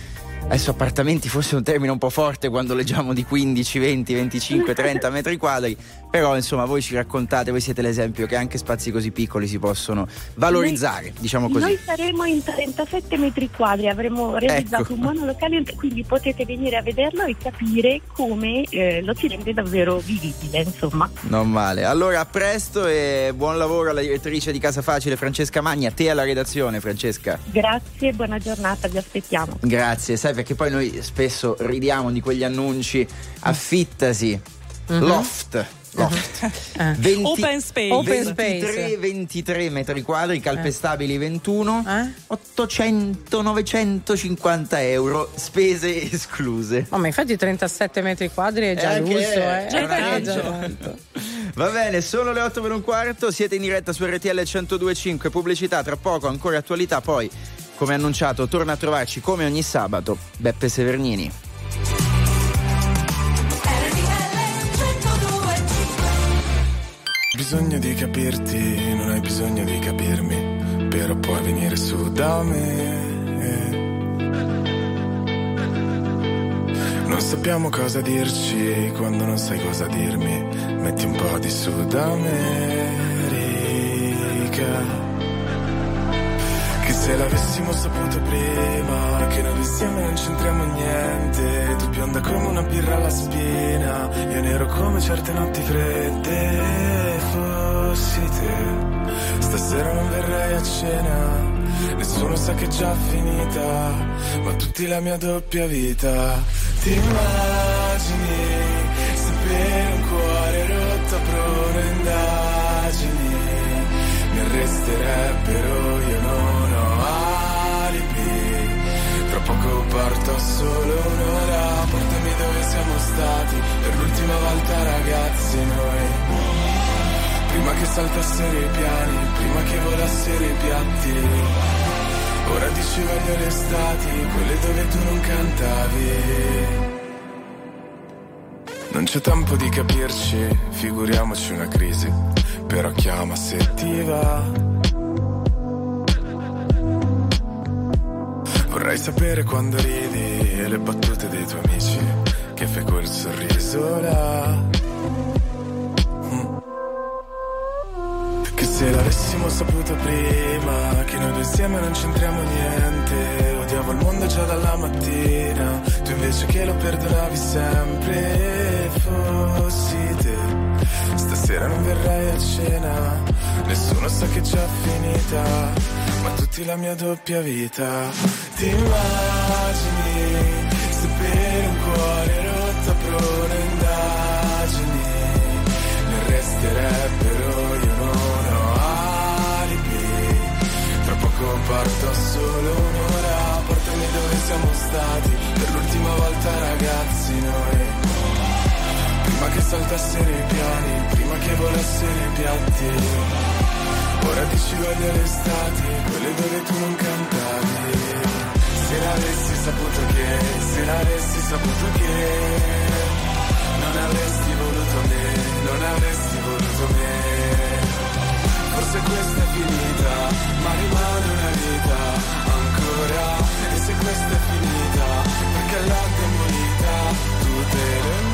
S2: adesso appartamenti forse è un termine un po' forte quando leggiamo di quindici, venti, venticinque, trenta metri quadri, però insomma voi ci raccontate, voi siete l'esempio che anche spazi così piccoli si possono valorizzare,
S4: noi,
S2: diciamo così.
S4: Noi saremo in trentasette metri quadri, avremo realizzato
S2: Ecco.
S4: un monolocale, quindi potete venire a vederlo e capire come eh, lo si rende davvero vivibile, insomma.
S2: Non male. Allora, a presto e buon lavoro alla direttrice di Casa Facile Francesca Magni, a te alla redazione Francesca.
S4: Grazie, buona giornata, vi aspettiamo.
S2: Grazie, sai perché poi noi spesso ridiamo di quegli annunci affittasi,
S1: Mhm.
S2: loft. Loft. venti
S3: Open space.
S1: Open
S2: ventitré,
S1: space.
S2: ventitré metri quadri, calpestabili ventuno, ottocento novecentocinquanta euro, spese escluse.
S1: Oh, ma infatti trentasette metri quadri è già
S2: Eh,
S1: lusso,
S2: che-
S1: eh.
S2: già
S1: Eh,
S2: tanto.
S1: già tanto.
S2: Va bene, sono le otto per un quarto, siete in diretta su R T L centodue e cinque, pubblicità, tra poco ancora attualità, poi come annunciato torna a trovarci come ogni sabato Beppe Severnini.
S5: Bisogno di capirti, non hai bisogno di capirmi, però puoi venire su da me. Non sappiamo cosa dirci quando non sai cosa dirmi, metti un po' di Sud America. Che se l'avessimo saputo prima, che noi insieme non c'entriamo niente, tu bionda come una birra alla spina, io nero come certe notti fredde, fossi te, stasera non verrei a cena, nessuno sa che è già finita, ma tutti la mia doppia vita. Ti immagini se per un cuore rotto apro le indagini, mi arresterebbero, io non ho alibi, tra poco parto solo un'ora, portami dove siamo stati per l'ultima volta ragazzi noi, prima che saltassero i piani, prima che volassero i piatti, ora dici voglio le estati, quelle dove tu non cantavi. Non c'è tempo di capirci, figuriamoci una crisi, però chiama se ti va. Vorrei sapere quando ridi e le battute dei tuoi amici, che fai quel sorriso là. Mm. Che se l'avessimo saputo prima, che noi due insieme non c'entriamo niente, odiavo il mondo già dalla mattina, tu invece che lo perdonavi sempre, fossi te, stasera non verrai a cena, nessuno sa che è già finita, ma tutti la mia doppia vita. Ti immagini se per un cuore rotto apro le indagini, mi arresterebbero, io non ho alibi, tra poco parto solo un'ora, portami dove siamo stati per l'ultima volta ragazzi noi, prima che saltassero i piani, prima che volassero i piatti, ora dici voglio le estati, quelle dove tu non cantavi, se l'avessi saputo che, se l'avessi saputo che, non avresti voluto me, non avresti voluto me, forse questa è finita, ma rimane una vita ancora, e se questa è finita, perché l'ho demolita, tu te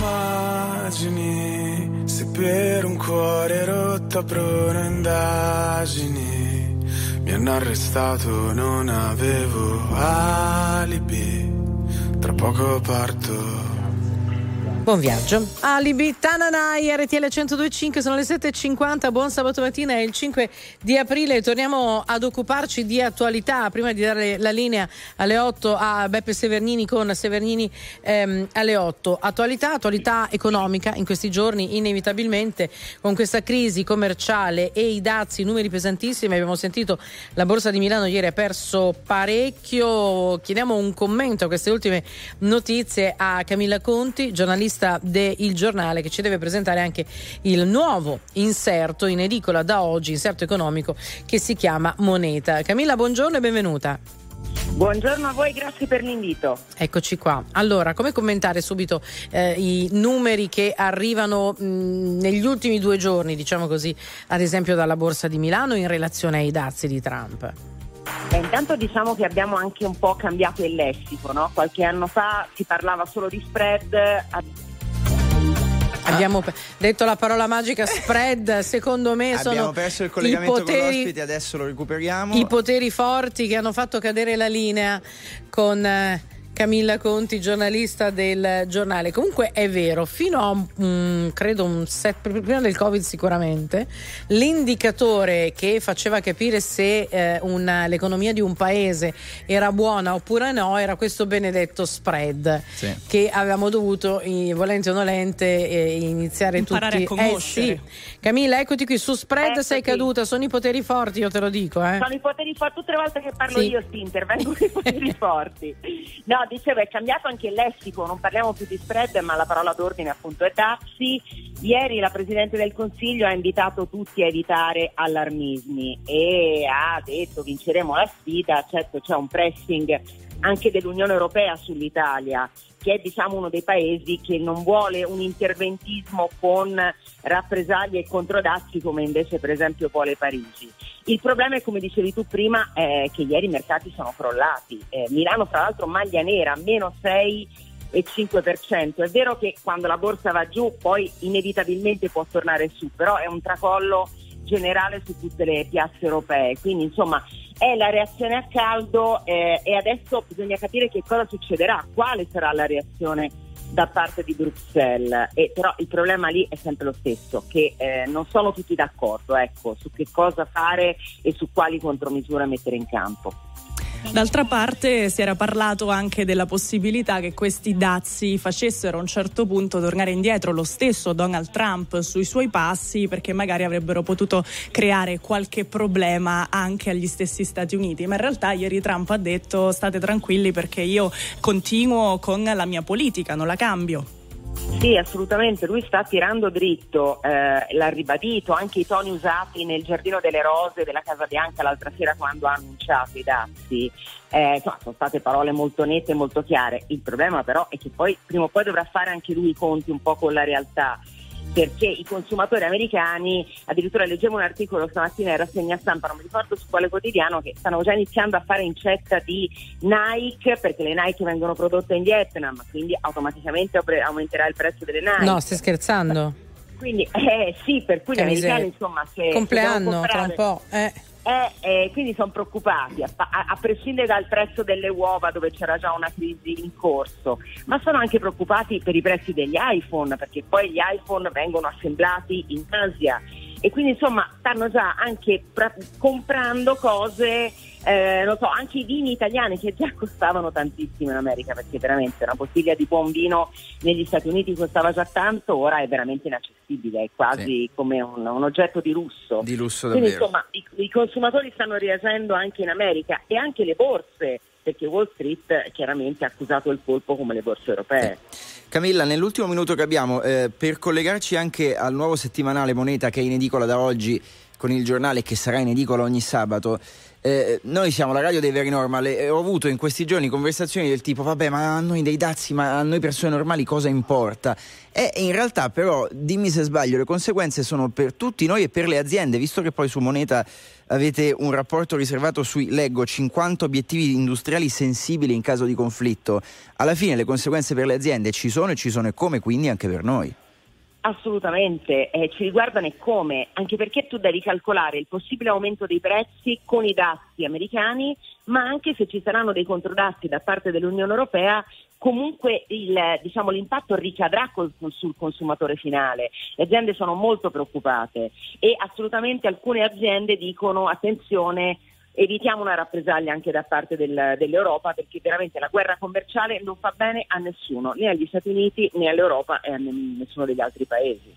S5: lo immagini, se per un cuore rotto aprono indagini, mi hanno arrestato, non avevo alibi, tra poco parto.
S1: Buon viaggio. Alibi, Tananai, R T L centodue e cinque, sono le sette e cinquanta, buon sabato mattina, è il cinque di aprile, torniamo ad occuparci di attualità, prima di dare la linea alle otto a Beppe Severnini con Severnini ehm, alle otto. Attualità, attualità economica in questi giorni, inevitabilmente, con questa crisi commerciale e i dazi, numeri pesantissimi, abbiamo sentito la Borsa di Milano ieri ha perso parecchio, chiediamo un commento a queste ultime notizie a Camilla Conti, giornalista de Il Giornale, che ci deve presentare anche il nuovo inserto in edicola da oggi, inserto economico che si chiama Moneta. Camilla, buongiorno e benvenuta.
S22: Buongiorno a voi, grazie per l'invito.
S1: Eccoci qua. Allora, come commentare subito eh, i numeri che arrivano mh, negli ultimi due giorni, diciamo così, ad esempio dalla Borsa di Milano in relazione ai dazi di Trump?
S22: Beh, intanto diciamo che abbiamo anche un po' cambiato il lessico, no? Qualche anno fa si parlava solo di spread.
S1: Abbiamo pe- detto la parola magica spread, secondo me sono
S2: Abbiamo perso il collegamento
S1: i poteri,
S2: con l'ospite, adesso lo recuperiamo.
S1: i poteri forti che hanno fatto cadere la linea con eh, Camilla Conti, giornalista del Giornale. Comunque è vero, fino a un, credo un set, prima del Covid sicuramente, l'indicatore che faceva capire se eh, una, l'economia di un paese era buona oppure no era questo benedetto spread,
S2: Sì.
S1: che avevamo dovuto, eh, volente o nolente, eh, iniziare
S3: Imparare
S1: tutti
S3: a conoscere.
S1: Eh, sì. Camilla, eccoti qui su spread,
S22: Ecco,
S1: sei
S22: sì.
S1: caduta, sono i poteri forti, io te lo dico. Eh.
S22: Sono i poteri forti, tutte le volte che parlo
S1: Sì.
S22: io si intervengono i poteri forti. No, dicevo, è cambiato anche il lessico, non parliamo più di spread, ma la parola d'ordine appunto è tassi. Ieri la Presidente del Consiglio ha invitato tutti a evitare allarmismi e ha detto vinceremo la sfida. Certo, c'è un pressing anche dell'Unione Europea sull'Italia, che è diciamo uno dei paesi che non vuole un interventismo con rappresaglie e controdazi come invece per esempio vuole Parigi. Il problema è, come dicevi tu prima, eh, che ieri i mercati sono crollati. Eh, Milano fra l'altro maglia nera, meno sei e cinque per cento. È vero che quando la borsa va giù poi inevitabilmente può tornare su, però è un tracollo generale su tutte le piazze europee, quindi insomma è la reazione a caldo eh, e adesso bisogna capire che cosa succederà, quale sarà la reazione da parte di Bruxelles. E però il problema lì è sempre lo stesso, che eh, non sono tutti d'accordo, ecco, su che cosa fare e su quali contromisure mettere in campo.
S3: D'altra parte si era parlato anche della possibilità che questi dazi facessero a un certo punto tornare indietro lo stesso Donald Trump sui suoi passi, perché magari avrebbero potuto creare qualche problema anche agli stessi Stati Uniti. Ma in realtà ieri Trump ha detto: state tranquilli perché io continuo con la mia politica, non la cambio.
S22: Sì, assolutamente, lui sta tirando dritto, eh, l'ha ribadito, anche i toni usati nel Giardino delle Rose della Casa Bianca l'altra sera quando ha annunciato i dazi, eh, insomma, sono state parole molto nette e molto chiare. Il problema però è che poi prima o poi dovrà fare anche lui i conti un po' con la realtà, perché i consumatori americani, addirittura leggevo un articolo stamattina in rassegna stampa, non mi ricordo su quale quotidiano, che stanno già iniziando a fare incetta di Nike, perché le Nike vengono prodotte in Vietnam, quindi automaticamente aumenterà il prezzo delle Nike.
S1: No, stai scherzando?
S22: Quindi eh sì, per cui
S1: Che
S22: gli americani
S1: miseria.
S22: insomma se
S1: Compleanno
S22: se devono
S1: tra un
S22: comprare-
S1: po', eh.
S22: Eh, eh, quindi sono preoccupati, a, a, a prescindere dal prezzo delle uova dove c'era già una crisi in corso, ma sono anche preoccupati per i prezzi degli iPhone, perché poi gli iPhone vengono assemblati in Asia e quindi insomma stanno già anche pra- comprando cose, eh, non so, anche i vini italiani che già costavano tantissimo in America, perché veramente una bottiglia di buon vino negli Stati Uniti costava già tanto, ora è veramente inaccessibile, è quasi
S2: Sì.
S22: come un, un oggetto di lusso.
S2: Di lusso
S22: Quindi
S2: davvero.
S22: insomma i, i consumatori stanno reagendo anche in America e anche le borse, perché Wall Street chiaramente ha accusato il colpo come le borse europee.
S2: Camilla, nell'ultimo minuto che abbiamo, eh, per collegarci anche al nuovo settimanale Moneta che è in edicola da oggi con il Giornale, che sarà in edicola ogni sabato, eh, noi siamo la radio dei veri normal e ho avuto in questi giorni conversazioni del tipo: vabbè, ma a noi dei dazi, ma a noi persone normali cosa importa? E in realtà però, dimmi se sbaglio, le conseguenze sono per tutti noi e per le aziende, visto che poi su Moneta avete un rapporto riservato sui, leggo, cinquanta obiettivi industriali sensibili in caso di conflitto. Alla fine le conseguenze per le aziende ci sono e ci sono e come, quindi anche per noi.
S22: Assolutamente, eh, ci riguardano e come, anche perché tu devi calcolare il possibile aumento dei prezzi con i dazi americani, ma anche se ci saranno dei controdazi da parte dell'Unione Europea, comunque il, diciamo, l'impatto ricadrà col, sul consumatore finale. Le aziende sono molto preoccupate e assolutamente alcune aziende dicono: attenzione, evitiamo una rappresaglia anche da parte del, dell'Europa, perché veramente la guerra commerciale non fa bene a nessuno, né agli Stati Uniti né all'Europa e a nessuno degli altri paesi.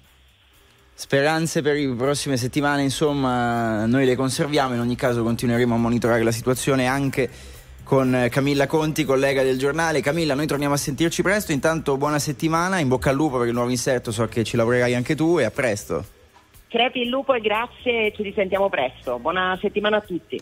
S2: Speranze per le prossime settimane, insomma, noi le conserviamo. In ogni caso continueremo a monitorare la situazione anche con Camilla Conti, collega del Giornale. Camilla, noi torniamo a sentirci presto, intanto buona settimana, in bocca al lupo per il nuovo inserto, so che ci lavorerai anche tu, e a presto.
S22: Crepi il lupo e grazie, ci risentiamo presto, buona settimana a tutti.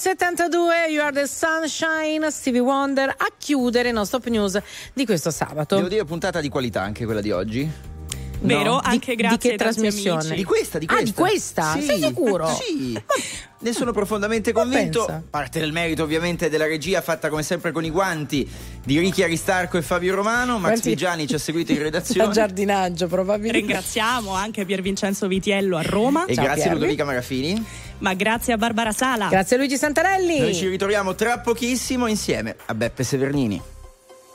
S1: settantadue, You Are the Sunshine, Stevie Wonder, a chiudere il nostro Top News di questo sabato.
S2: Devo dire puntata di qualità anche quella di oggi.
S3: Vero?
S1: No.
S3: Anche
S1: Di-
S3: grazie
S1: di che
S3: ai tanti
S1: trasmissione?
S3: amici.
S2: Di questa, di
S1: Ah,
S2: questa.
S1: di questa?
S2: Sì.
S1: Sei sicuro?
S2: Sì. Ne sono profondamente convinto.
S1: pensa?
S2: Parte del merito ovviamente della regia fatta come sempre con i guanti di Ricky Aristarco e Fabio Romano. Max
S1: Guardi-
S2: Vigiani ci ha seguito in
S1: Da
S2: redazione.
S1: giardinaggio probabilmente.
S3: Ringraziamo anche Pier Vincenzo Vitiello a Roma.
S2: E
S1: Ciao,
S2: grazie a
S1: Pierri.
S2: Ludovica Marafini.
S3: Ma grazie a Barbara Sala.
S1: Grazie a Luigi Santarelli.
S2: Noi ci ritroviamo tra pochissimo insieme a Beppe Severnini.